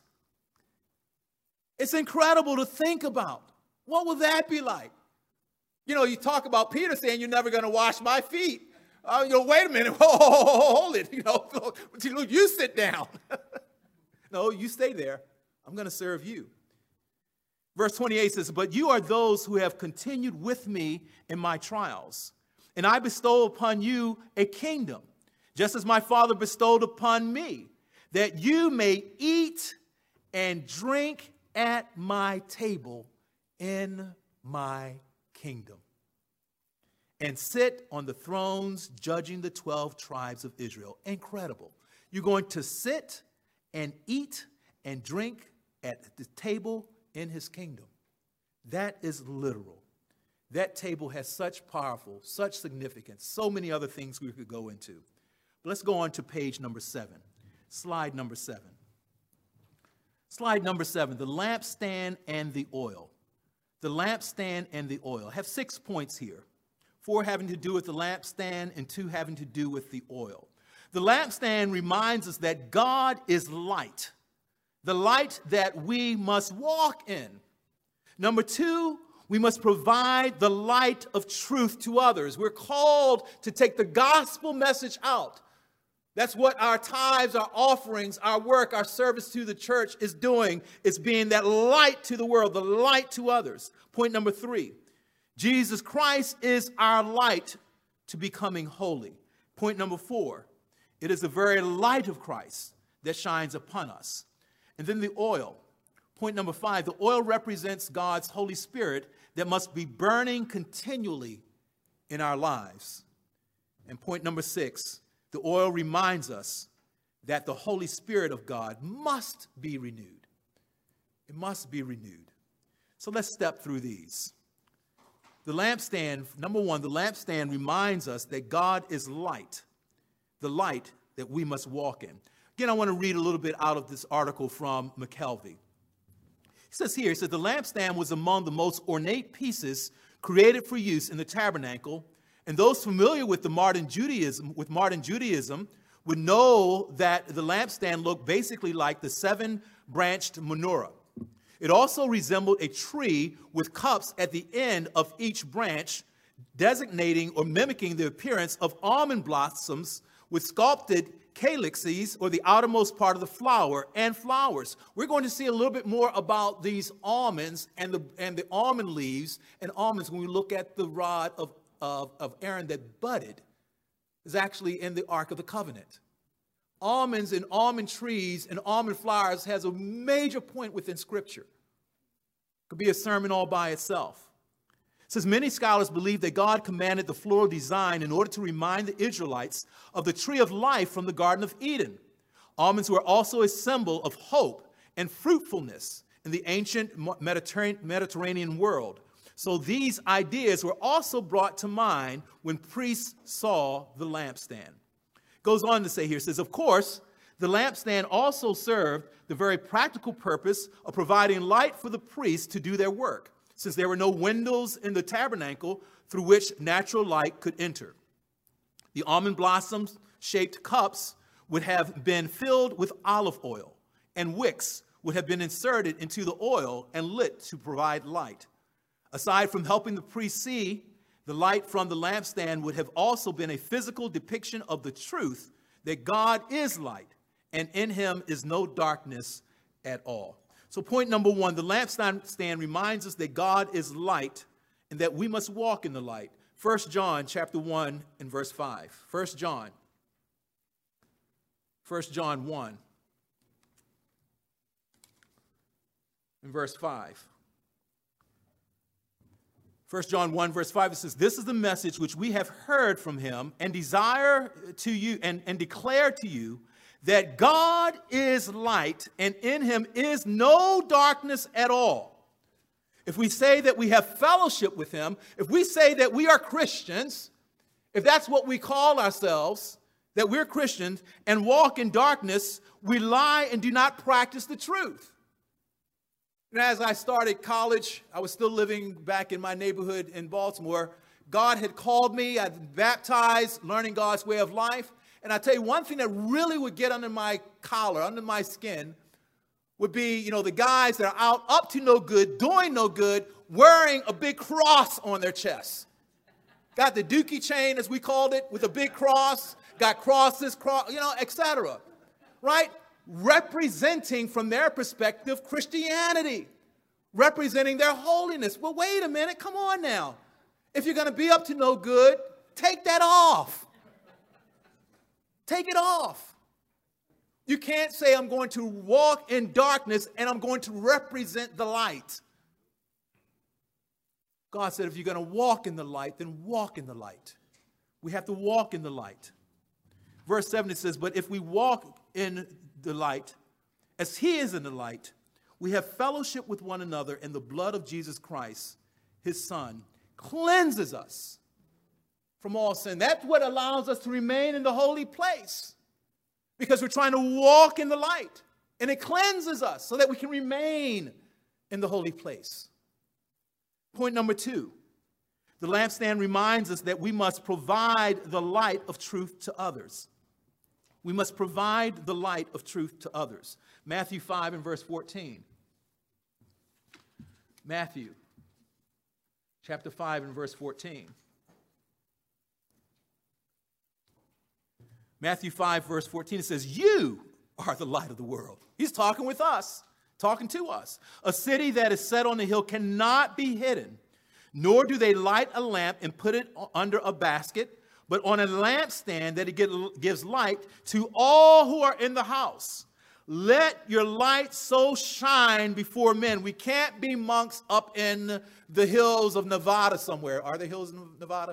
It's incredible to think about. What will that be like? You know, you talk about Peter saying, you're never going to wash my feet. Wait a minute. Hold it. You sit down. No, you stay there. I'm going to serve you. Verse 28 says, but you are those who have continued with me in my trials. And I bestow upon you a kingdom, just as my Father bestowed upon me, that you may eat and drink at my table in my kingdom, and sit on the thrones judging the 12 tribes of Israel. Incredible. You're going to sit and eat and drink at the table in his kingdom. That is literal. That table has such powerful, such significance, so many other things we could go into. But let's go on to page number 7, slide number 7. Slide number 7, the lampstand and the oil. The lampstand and the oil. I have 6 points here. 4 having to do with the lampstand and 2 having to do with the oil. The lampstand reminds us that God is light, the light that we must walk in. Number 2, we must provide the light of truth to others. We're called to take the gospel message out. That's what our tithes, our offerings, our work, our service to the church is doing. It's being that light to the world, the light to others. Point number 3, Jesus Christ is our light to becoming holy. Point number 4, it is the very light of Christ that shines upon us. And then the oil. Point number 5, the oil represents God's Holy Spirit that must be burning continually in our lives. And point number 6, the oil reminds us that the Holy Spirit of God must be renewed. It must be renewed. So let's step through these. The lampstand, number 1, the lampstand reminds us that God is light, the light that we must walk in. Again, I want to read a little bit out of this article from McKelvey. He says here, the lampstand was among the most ornate pieces created for use in the tabernacle, and those familiar with modern Judaism would know that the lampstand looked basically like the 7-branched menorah. It also resembled a tree with cups at the end of each branch, designating or mimicking the appearance of almond blossoms with sculpted calyxes, or the outermost part of the flower, and flowers. We're going to see a little bit more about these almonds and the almond leaves and almonds when we look at the rod of Aaron that budded. Is actually in the Ark of the Covenant. Almonds and almond trees and almond flowers has a major point within Scripture. Could be a sermon all by itself. It says many scholars believe that God commanded the floral design in order to remind the Israelites of the tree of life from the Garden of Eden. Almonds were also a symbol of hope and fruitfulness in the ancient Mediterranean world. So these ideas were also brought to mind when priests saw the lampstand. Goes on to say here, says, of course, the lampstand also served the very practical purpose of providing light for the priests to do their work, since there were no windows in the tabernacle through which natural light could enter. The almond blossom-shaped cups would have been filled with olive oil, and wicks would have been inserted into the oil and lit to provide light. Aside from helping the priest see, the light from the lampstand would have also been a physical depiction of the truth that God is light, and in him is no darkness at all. So point number one, the lampstand reminds us that God is light and that we must walk in the light. 1 John chapter 1 and verse 5. 1 John 1 and verse 5. 1 John 1 verse 5, it says, this is the message which we have heard from him and desire to you and declare to you, that God is light and in him is no darkness at all. If we say that we have fellowship with him, if we say that we are Christians, if that's what we call ourselves, that we're Christians and walk in darkness, we lie and do not practice the truth. And as I started college, I was still living back in my neighborhood in Baltimore. God had called me, I'd been baptized, learning God's way of life. And I tell you, one thing that really would get under my collar, under my skin, would be, the guys that are out up to no good, doing no good, wearing a big cross on their chest. Got the dookie chain, as we called it, with a big cross, got crosses, etc. Right? Representing, from their perspective, Christianity. Representing their holiness. Well, wait a minute, come on now. If you're going to be up to no good, take that off. Take it off. You can't say I'm going to walk in darkness and I'm going to represent the light. God said if you're going to walk in the light, then walk in the light. We have to walk in the light. Verse 7, it says, but if we walk in the light, as he is in the light, we have fellowship with one another, and the blood of Jesus Christ, his son, cleanses us from all sin. That's what allows us to remain in the holy place, because we're trying to walk in the light, and it cleanses us so that we can remain in the holy place. Point number 2, the lampstand reminds us that we must provide the light of truth to others. We must provide the light of truth to others. Matthew 5 and verse 14. Matthew chapter 5 and verse 14. Matthew 5 verse 14, it says, you are the light of the world. He's talking with us, talking to us. A city that is set on a hill cannot be hidden, nor do they light a lamp and put it under a basket, but on a lampstand that it gives light to all who are in the house. Let your light so shine before men. We can't be monks up in the hills of Nevada somewhere. Are there hills in Nevada?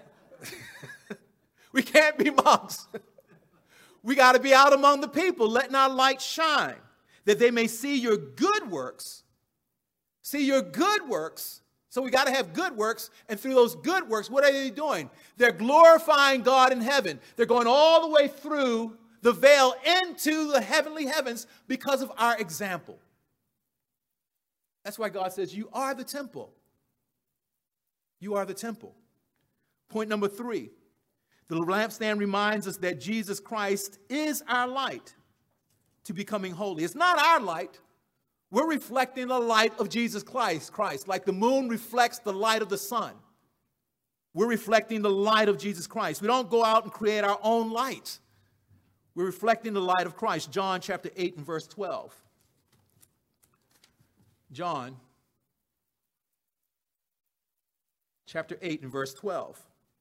We can't be monks. We got to be out among the people, letting our light shine, that they may see your good works. See your good works. So we got to have good works, and through those good works, what are they doing? They're glorifying God in heaven. They're going all the way through the veil into the heavenly heavens because of our example. That's why God says, you are the temple. You are the temple. Point number 3, The lampstand reminds us that Jesus Christ is our light to becoming holy. It's not our light. We're reflecting the light of Jesus Christ, like the moon reflects the light of the sun. We're reflecting the light of Jesus Christ. We don't go out and create our own light. We're reflecting the light of Christ. John chapter 8 and verse 12. John chapter 8 and verse 12.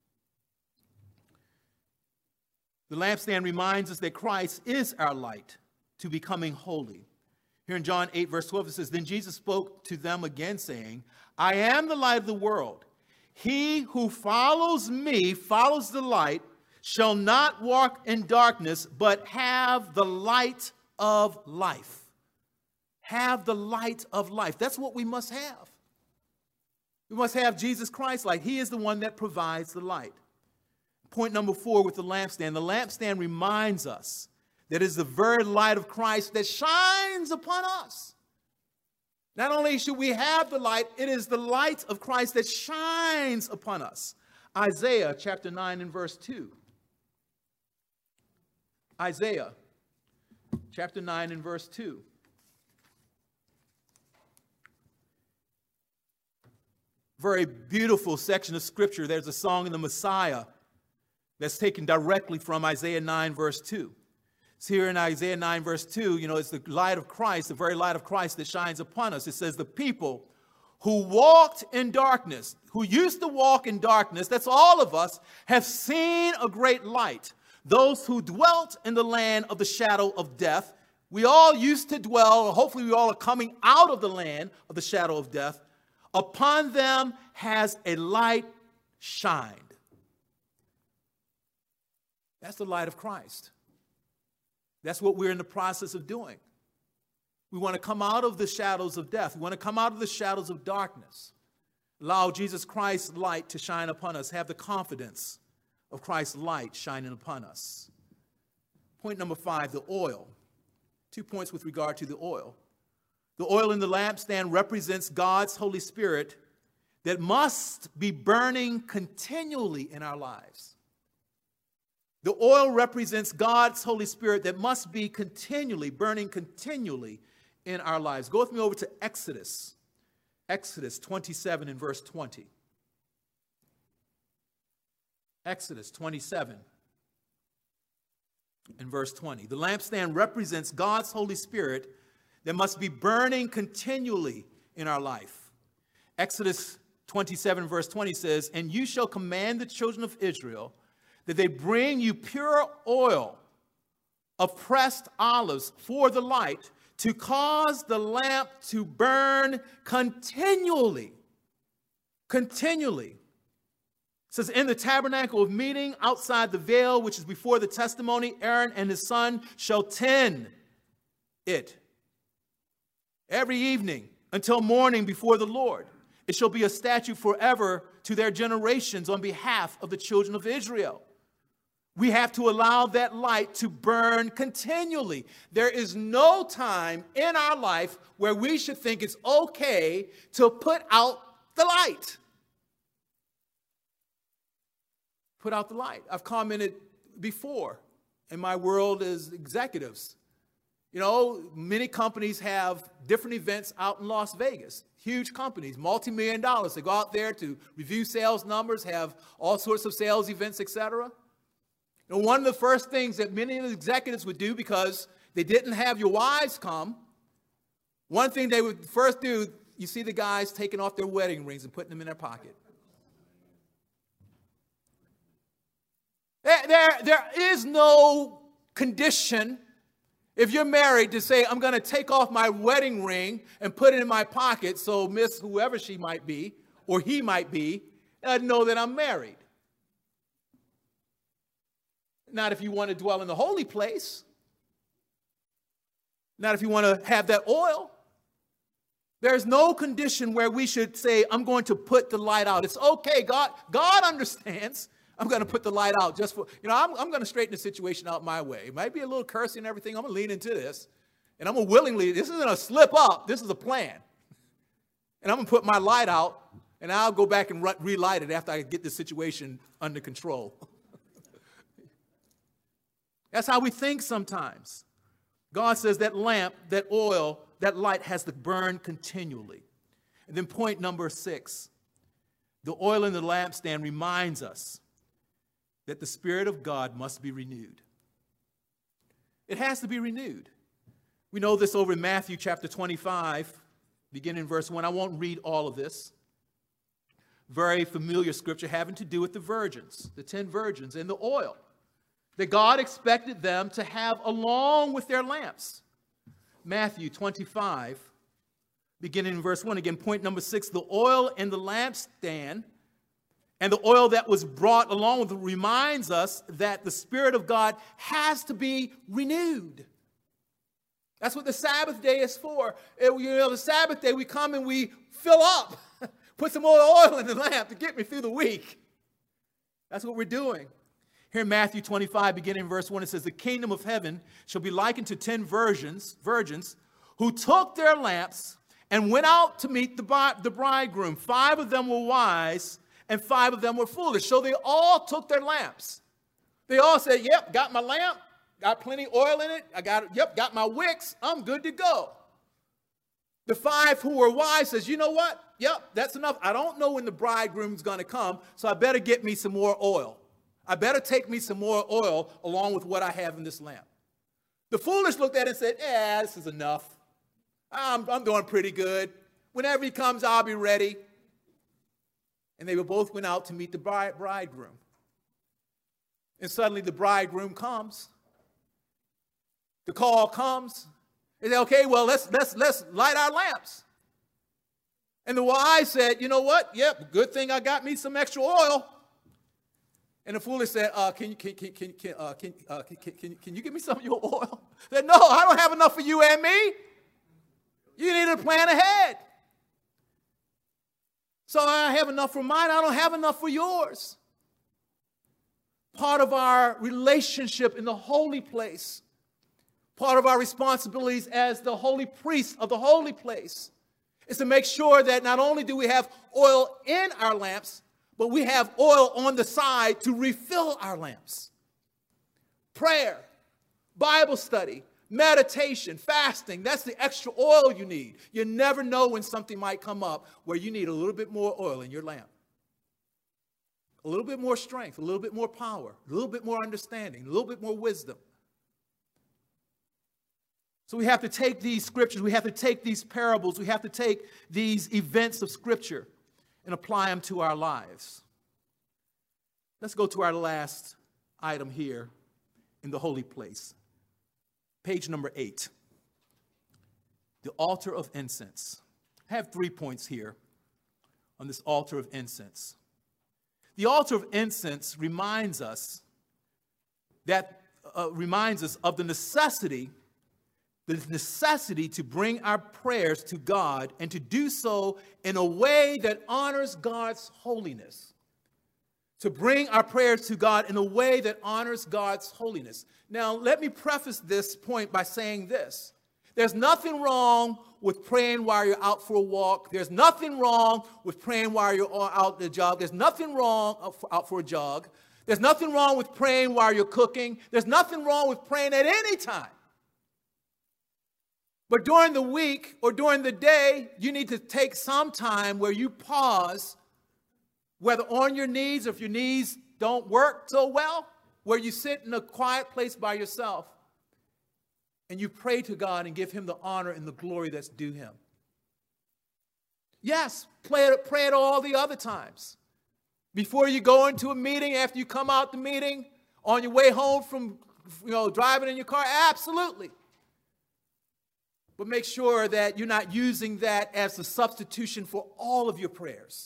The lampstand reminds us that Christ is our light to becoming holy. Here in John 8 verse 12 it says, "Then Jesus spoke to them again saying, I am the light of the world. He who follows me, follows the light, shall not walk in darkness, but have the light of life." Have the light of life. That's what we must have. We must have Jesus Christ light. He is the one that provides the light. Point number 4 with the lampstand. The lampstand reminds us that it is the very light of Christ that shines upon us. Not only should we have the light, it is the light of Christ that shines upon us. Isaiah chapter 9 and verse 2. Isaiah chapter 9 and verse 2. Very beautiful section of scripture. There's a song in the Messiah that's taken directly from Isaiah 9 verse 2. It's here in Isaiah 9 verse 2, it's the light of Christ, the very light of Christ that shines upon us. It says, the people who walked in darkness, who used to walk in darkness, that's all of us, have seen a great light. Those who dwelt in the land of the shadow of death. We all used to dwell, or hopefully we all are coming out of the land of the shadow of death. Upon them has a light shined. That's the light of Christ. That's what we're in the process of doing. We want to come out of the shadows of death. We want to come out of the shadows of darkness. Allow Jesus Christ's light to shine upon us. Have the confidence of Christ's light shining upon us. Point number 5, the oil. 2 points with regard to the oil. The oil in the lampstand represents God's Holy Spirit that must be burning continually in our lives. The oil represents God's Holy Spirit that must be burning continually in our lives. Go with me over to Exodus. Exodus 27 and verse 20. Exodus 27 and verse 20. The lampstand represents God's Holy Spirit that must be burning continually in our life. Exodus 27 verse 20 says, "And you shall command the children of Israel that they bring you pure oil of pressed olives for the light, to cause the lamp to burn continually." Continually. It says, "In the tabernacle of meeting outside the veil, which is before the testimony, Aaron and his son shall tend it every evening until morning before the Lord. It shall be a statute forever to their generations on behalf of the children of Israel." We have to allow that light to burn continually. There is no time in our life where we should think it's okay to put out the light. Put out the light. I've commented before in my world as executives. Many companies have different events out in Las Vegas. Huge companies, multi-million dollars. They go out there to review sales numbers, have all sorts of sales events, etc. One of the first things that many of the executives would do, because they didn't have your wives come, one thing they would first do, you see the guys taking off their wedding rings and putting them in their pocket. There is no condition, if you're married, to say, I'm going to take off my wedding ring and put it in my pocket so Miss whoever she might be, or he might be, doesn't know that I'm married. Not if you want to dwell in the holy place. Not if you want to have that oil. There's no condition where we should say, I'm going to put the light out. It's okay. God understands. I'm going to put the light out just for, I'm going to straighten the situation out my way. It might be a little cursing and everything. I'm going to lean into this. And I'm going to willingly, this isn't a slip up. This is a plan. And I'm going to put my light out, and I'll go back and relight it after I get the situation under control. That's how we think sometimes. God says that lamp, that oil, that light has to burn continually. And then point number 6, the oil in the lampstand reminds us that the Spirit of God must be renewed. It has to be renewed. We know this over in Matthew chapter 25, beginning in verse 1. I won't read all of this. Very familiar scripture having to do with the virgins, the 10 virgins, and the oil that God expected them to have along with their lamps. Matthew 25, beginning in verse 1. Again, point number 6, the oil in the lampstand and the oil that was brought along with it reminds us that the Spirit of God has to be renewed. That's what the Sabbath day is for. The Sabbath day, we come and we fill up, put some more oil in the lamp to get me through the week. That's what we're doing. Here in Matthew 25, beginning in verse 1, it says, the kingdom of heaven shall be likened to 10 virgins who took their lamps and went out to meet the bridegroom. 5 of them were wise and 5 of them were foolish. So they all took their lamps. They all said, yep, got my lamp, got plenty of oil in it. Got my wicks. I'm good to go. The 5 who were wise says, you know what? Yep, that's enough. I don't know when the bridegroom's going to come, so I better get me some more oil. I better take me some more oil along with what I have in this lamp. The foolish looked at it and said, yeah, this is enough. I'm doing pretty good. Whenever he comes, I'll be ready. And they both went out to meet the bridegroom. And suddenly the bridegroom comes. The call comes. They say, okay, well, let's light our lamps. And the wise said, you know what? Yep, good thing I got me some extra oil. And the foolish said, can you give me some of your oil? They said, no, I don't have enough for you and me. You need to plan ahead. So I have enough for mine. I don't have enough for yours. Part of our relationship in the holy place, part of our responsibilities as the holy priest of the holy place, is to make sure that not only do we have oil in our lamps, but we have oil on the side to refill our lamps. Prayer, Bible study, meditation, fasting, that's the extra oil you need. You never know when something might come up where you need a little bit more oil in your lamp. A little bit more strength, a little bit more power, a little bit more understanding, a little bit more wisdom. So we have to take these scriptures, we have to take these parables, we have to take these events of Scripture and apply them to our lives. Let's go to our last item here in the holy place. Page number 8. The altar of incense. I have 3 points here on this altar of incense. The altar of incense reminds us of the necessity to bring our prayers to God and to do so in a way that honors God's holiness. To bring our prayers to God in a way that honors God's holiness. Now, let me preface this point by saying this. There's nothing wrong with praying while you're out for a walk. There's nothing wrong with praying while you're out to jog. There's nothing wrong out for a jog. There's nothing wrong with praying while you're cooking. There's nothing wrong with praying at any time. But during the week or during the day, you need to take some time where you pause, whether on your knees or if your knees don't work so well, where you sit in a quiet place by yourself and you pray to God and give him the honor and the glory that's due him. Yes, pray it all the other times. Before you go into a meeting, after you come out the meeting, on your way home from driving in your car, absolutely. But make sure that you're not using that as a substitution for all of your prayers.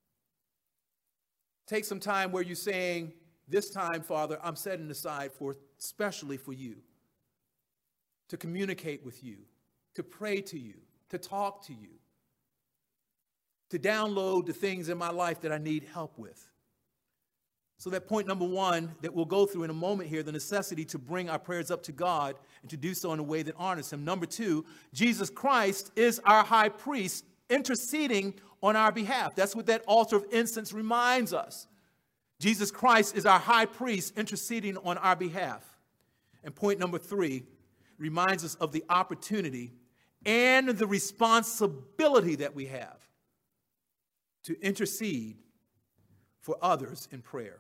Take some time where you're saying, this time, Father, I'm setting aside especially for you, to communicate with you, to pray to you, to talk to you, to download the things in my life that I need help with. So that point number 1 that we'll go through in a moment here, the necessity to bring our prayers up to God and to do so in a way that honors him. Number 2, Jesus Christ is our high priest interceding on our behalf. That's what that altar of incense reminds us. Jesus Christ is our high priest interceding on our behalf. And point number 3 reminds us of the opportunity and the responsibility that we have to intercede for others in prayer.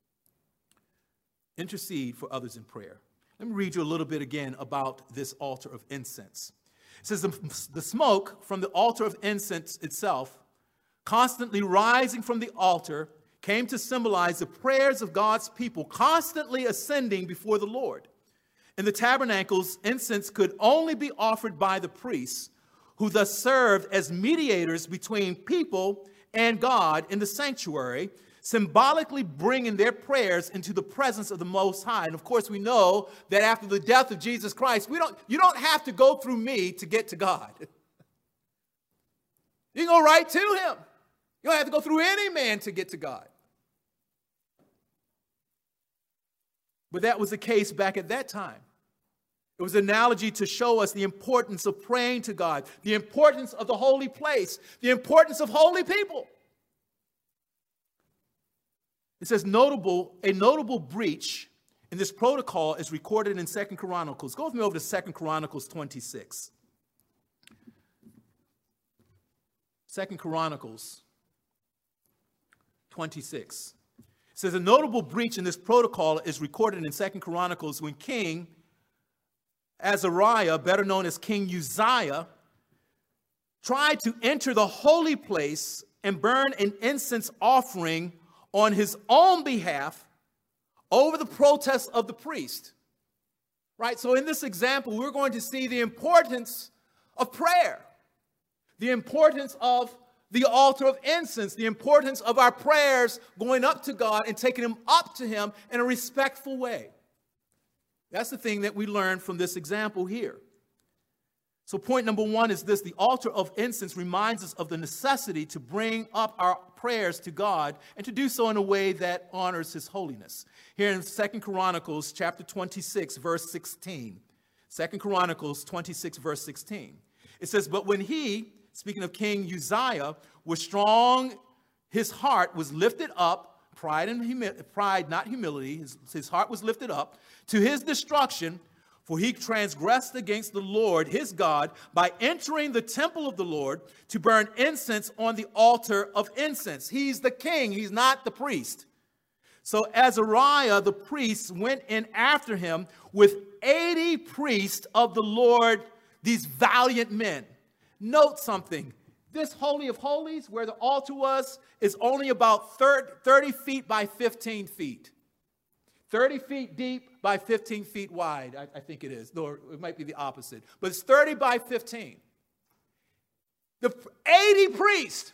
Intercede for others in prayer. Let me read you a little bit again about this altar of incense. It says, the smoke from the altar of incense itself, constantly rising from the altar, came to symbolize the prayers of God's people constantly ascending before the Lord. In the tabernacles, incense could only be offered by the priests, who thus served as mediators between people and God in the sanctuary, symbolically bringing their prayers into the presence of the Most High. And of course, we know that after the death of Jesus Christ, you don't have to go through me to get to God. You can go right to him. You don't have to go through any man to get to God. But that was the case back at that time. It was an analogy to show us the importance of praying to God, the importance of the holy place, the importance of holy people. It says a notable breach in this protocol is recorded in 2 Chronicles. Go with me over to 2 Chronicles 26. 2 Chronicles 26. It says a notable breach in this protocol is recorded in 2 Chronicles when King Azariah, better known as King Uzziah, tried to enter the holy place and burn an incense offering on his own behalf over the protest of the priest. Right? So in this example, we're going to see the importance of prayer, the importance of the altar of incense, the importance of our prayers going up to God and taking them up to him in a respectful way. That's the thing that we learn from this example here. So point number 1 is this: the altar of incense reminds us of the necessity to bring up our prayers to God and to do so in a way that honors his holiness. Here in 2 Chronicles chapter 26, verse 16. 2 Chronicles 26, verse 16. It says, but when he, speaking of King Uzziah, was strong, his heart was lifted up, pride, not humility, his heart was lifted up to his destruction, for he transgressed against the Lord his God by entering the temple of the Lord to burn incense on the altar of incense. He's the king, he's not the priest. So Azariah, the priest, went in after him with 80 priests of the Lord, these valiant men. Note something. This Holy of Holies, where the altar was, is only about 30 feet by 15 feet. 30 feet deep by 15 feet wide, I think it is. No, it might be the opposite. But it's 30 by 15. The 80 priests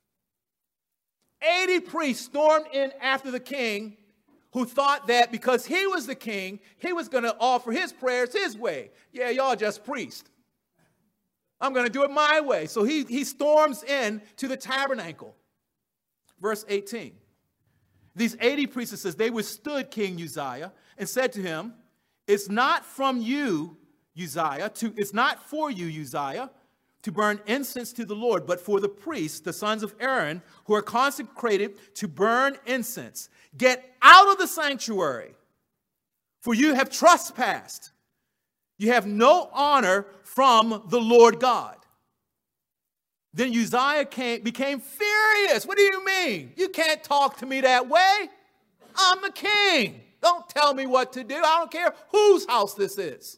stormed in after the king, who thought that because he was the king, he was going to offer his prayers his way. Yeah, y'all just priests. I'm going to do it my way. So he storms in to the tabernacle. Verse 18. These 80 priestesses, they withstood King Uzziah and said to him, it's not from you, Uzziah, it's not for you, Uzziah, to burn incense to the Lord, but for the priests, the sons of Aaron, who are consecrated to burn incense. Get out of the sanctuary, for you have trespassed. You have no honor from the Lord God. Then Uzziah became furious. What do you mean? You can't talk to me that way. I'm the king. Don't tell me what to do. I don't care whose house this is.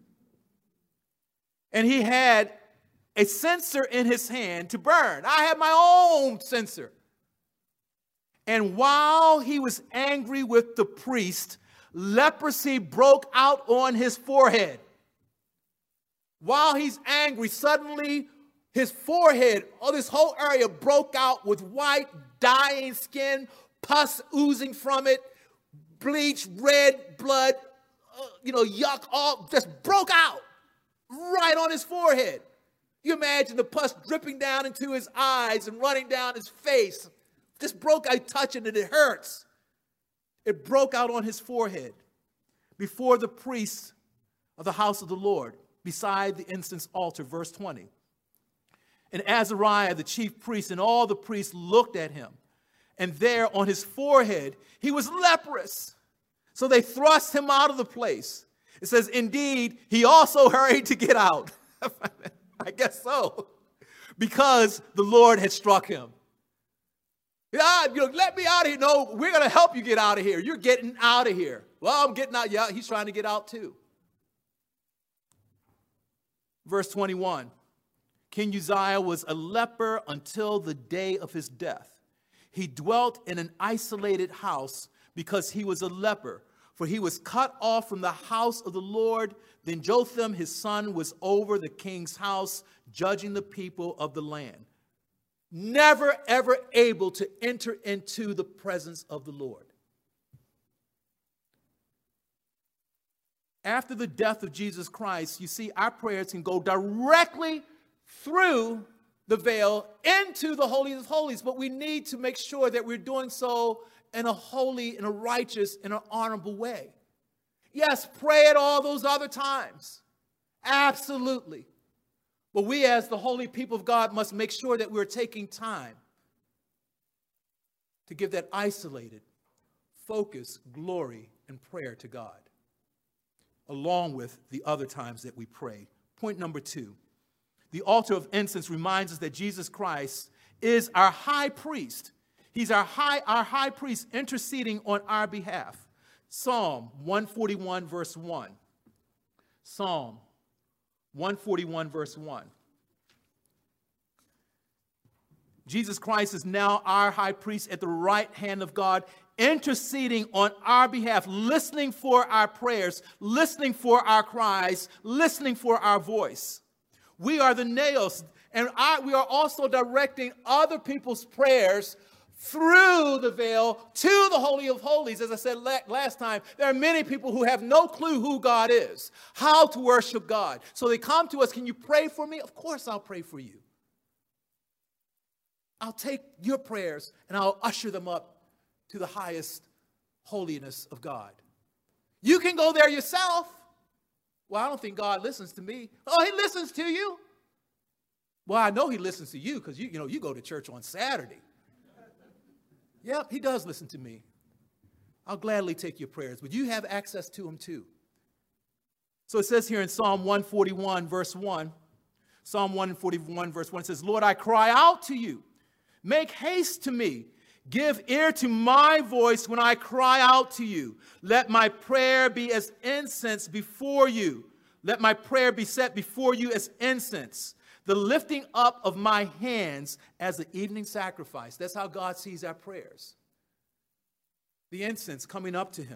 And he had a censer in his hand to burn. I have my own censer. And while he was angry with the priest, leprosy broke out on his forehead. While he's angry, suddenly his forehead, this whole area broke out with white, dying skin, pus oozing from it, bleach, red blood, yuck, all just broke out right on his forehead. You imagine the pus dripping down into his eyes and running down his face. Just broke out, touching it, it hurts. It broke out on his forehead before the priests of the house of the Lord, beside the incense altar, verse 20. And Azariah, the chief priest, and all the priests looked at him. And there on his forehead, he was leprous. So they thrust him out of the place. It says, indeed, he also hurried to get out. I guess so. Because the Lord had struck him. Yeah, let me out of here. No, we're going to help you get out of here. You're getting out of here. Well, I'm getting out. Yeah, he's trying to get out too. Verse 21. King Uzziah was a leper until the day of his death. He dwelt in an isolated house because he was a leper, for he was cut off from the house of the Lord. Then Jotham, his son, was over the king's house, judging the people of the land. Never, ever able to enter into the presence of the Lord. After the death of Jesus Christ, you see, our prayers can go directly through the veil into the Holy of Holies, but we need to make sure that we're doing so in a holy, in a righteous, in an honorable way. Yes, pray at all those other times. Absolutely. But we as the holy people of God must make sure that we're taking time to give that isolated, focused glory and prayer to God, along with the other times that we pray. Point number 2. The altar of incense reminds us that Jesus Christ is our high priest. He's our high priest interceding on our behalf. Psalm 141 verse 1. Psalm 141 verse 1. Jesus Christ is now our high priest at the right hand of God, interceding on our behalf, listening for our prayers, listening for our cries, listening for our voice. We are the nails, and we are also directing other people's prayers through the veil to the Holy of Holies. As I said last time, there are many people who have no clue who God is, how to worship God. So they come to us, can you pray for me? Of course I'll pray for you. I'll take your prayers and I'll usher them up to the highest holiness of God. You can go there yourself. Well, I don't think God listens to me. Oh, he listens to you. Well, I know he listens to you because you go to church on Saturday. Yep, he does listen to me. I'll gladly take your prayers, but you have access to him too. So it says here in Psalm 141, verse 1, Psalm 141, verse 1, it says, Lord, I cry out to you. Make haste to me. Give ear to my voice when I cry out to you. Let my prayer be as incense before you. Let my prayer be set before you as incense. The lifting up of my hands as the evening sacrifice. That's how God sees our prayers. The incense coming up to him.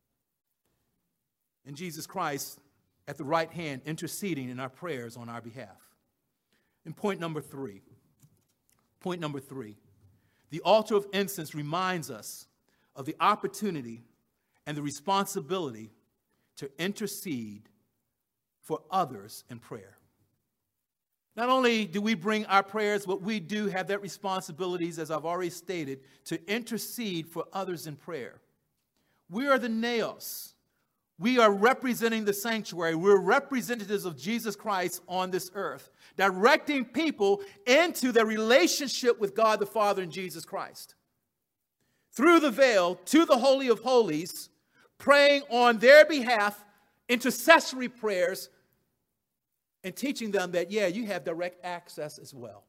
And Jesus Christ at the right hand interceding in our prayers on our behalf. And point number 3. Point number 3. The altar of incense reminds us of the opportunity and the responsibility to intercede for others in prayer. Not only do we bring our prayers, but we do have that responsibilities, as I've already stated, to intercede for others in prayer. We are the nails. We are representing the sanctuary. We're representatives of Jesus Christ on this earth, directing people into their relationship with God the Father and Jesus Christ. Through the veil to the Holy of Holies, praying on their behalf, intercessory prayers, and teaching them that, yeah, you have direct access as well.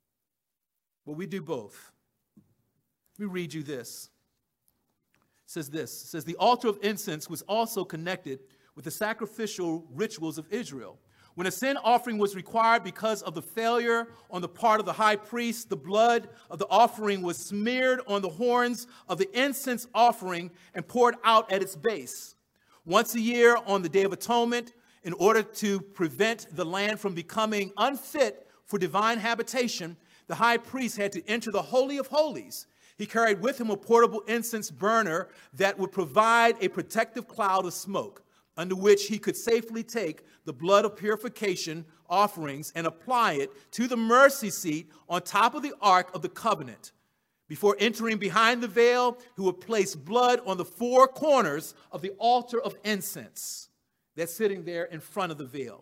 But we do both. Let me read you this. It says this. It says, the altar of incense was also connected with the sacrificial rituals of Israel. When a sin offering was required because of the failure on the part of the high priest, the blood of the offering was smeared on the horns of the incense offering and poured out at its base. Once a year on the Day of Atonement, in order to prevent the land from becoming unfit for divine habitation, the high priest had to enter the Holy of Holies. He carried with him a portable incense burner that would provide a protective cloud of smoke, under which he could safely take the blood of purification offerings and apply it to the mercy seat on top of the Ark of the Covenant. Before entering behind the veil, he would place blood on the 4 corners of the altar of incense that's sitting there in front of the veil.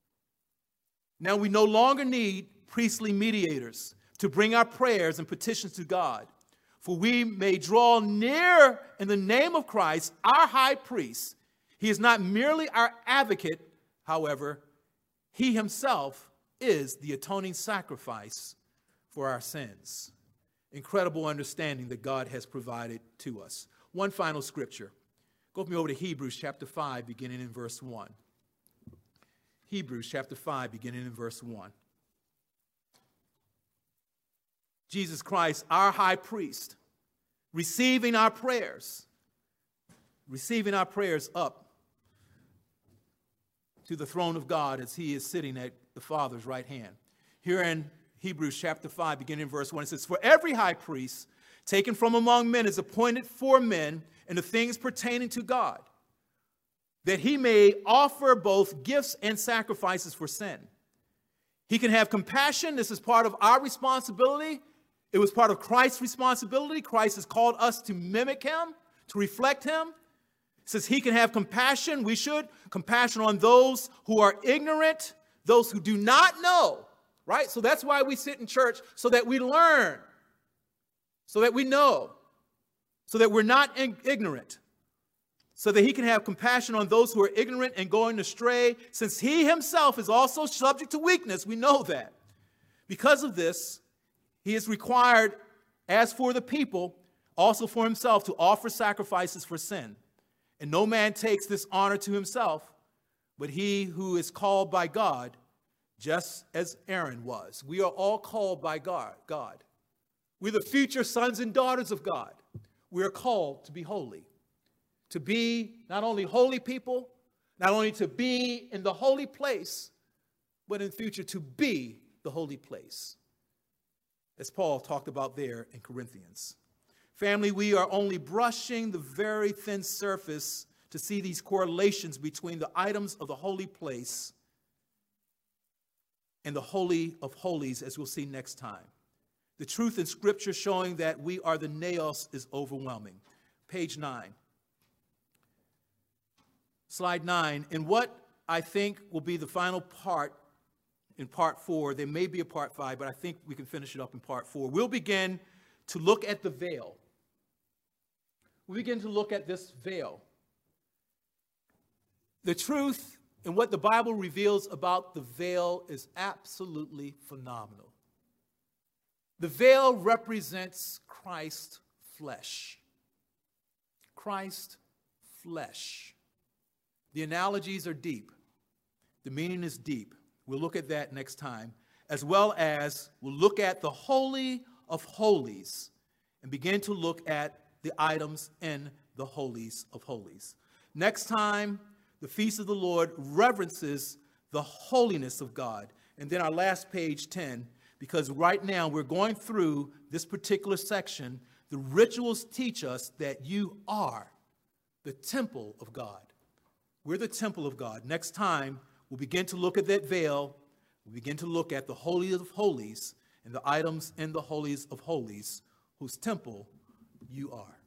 Now we no longer need priestly mediators to bring our prayers and petitions to God, for we may draw near in the name of Christ, our high priest. He is not merely our advocate, however, he himself is the atoning sacrifice for our sins. Incredible understanding that God has provided to us. One final scripture. Go with me over to Hebrews chapter 5, beginning in verse 1. Hebrews chapter 5, beginning in verse 1. Jesus Christ, our high priest, receiving our prayers up to the throne of God as he is sitting at the Father's right hand. Here in Hebrews chapter 5, beginning in verse 1, it says, "For every high priest taken from among men is appointed for men in the things pertaining to God, that he may offer both gifts and sacrifices for sin. He can have compassion. This is part of our responsibility. It was part of Christ's responsibility. Christ has called us to mimic him, to reflect him. It says he can have compassion. We should. Compassion on those who are ignorant, those who do not know, right? So that's why we sit in church, so that we learn, so that we know, so that we're not ignorant, so that he can have compassion on those who are ignorant and going astray, since he himself is also subject to weakness. We know that. Because of this, he is required, as for the people, also for himself, to offer sacrifices for sin. And no man takes this honor to himself, but he who is called by God, just as Aaron was." We are all called by God. We're the future sons and daughters of God. We are called to be holy. To be not only holy people, not only to be in the holy place, but in future to be the holy place, as Paul talked about there in Corinthians. Family, we are only brushing the very thin surface to see these correlations between the items of the holy place and the Holy of Holies, as we'll see next time. The truth in Scripture showing that we are the naos is overwhelming. Page 9. Slide 9. And what I think will be the final part in part 4, there may be a part 5, but I think we can finish it up in part 4. We'll begin to look at the veil. We begin to look at this veil. The truth and what the Bible reveals about the veil is absolutely phenomenal. The veil represents Christ's flesh. Christ's flesh. The analogies are deep. The meaning is deep. We'll look at that next time, as well as we'll look at the Holy of Holies and begin to look at the items in the Holies of Holies. Next time, the Feast of the Lord reverences the holiness of God. And then our last page, 10, because right now we're going through this particular section. The rituals teach us that you are the temple of God. We're the temple of God. Next time, we'll begin to look at that veil. We'll begin to look at the Holy of Holies and the items in the Holies of Holies, whose temple you are.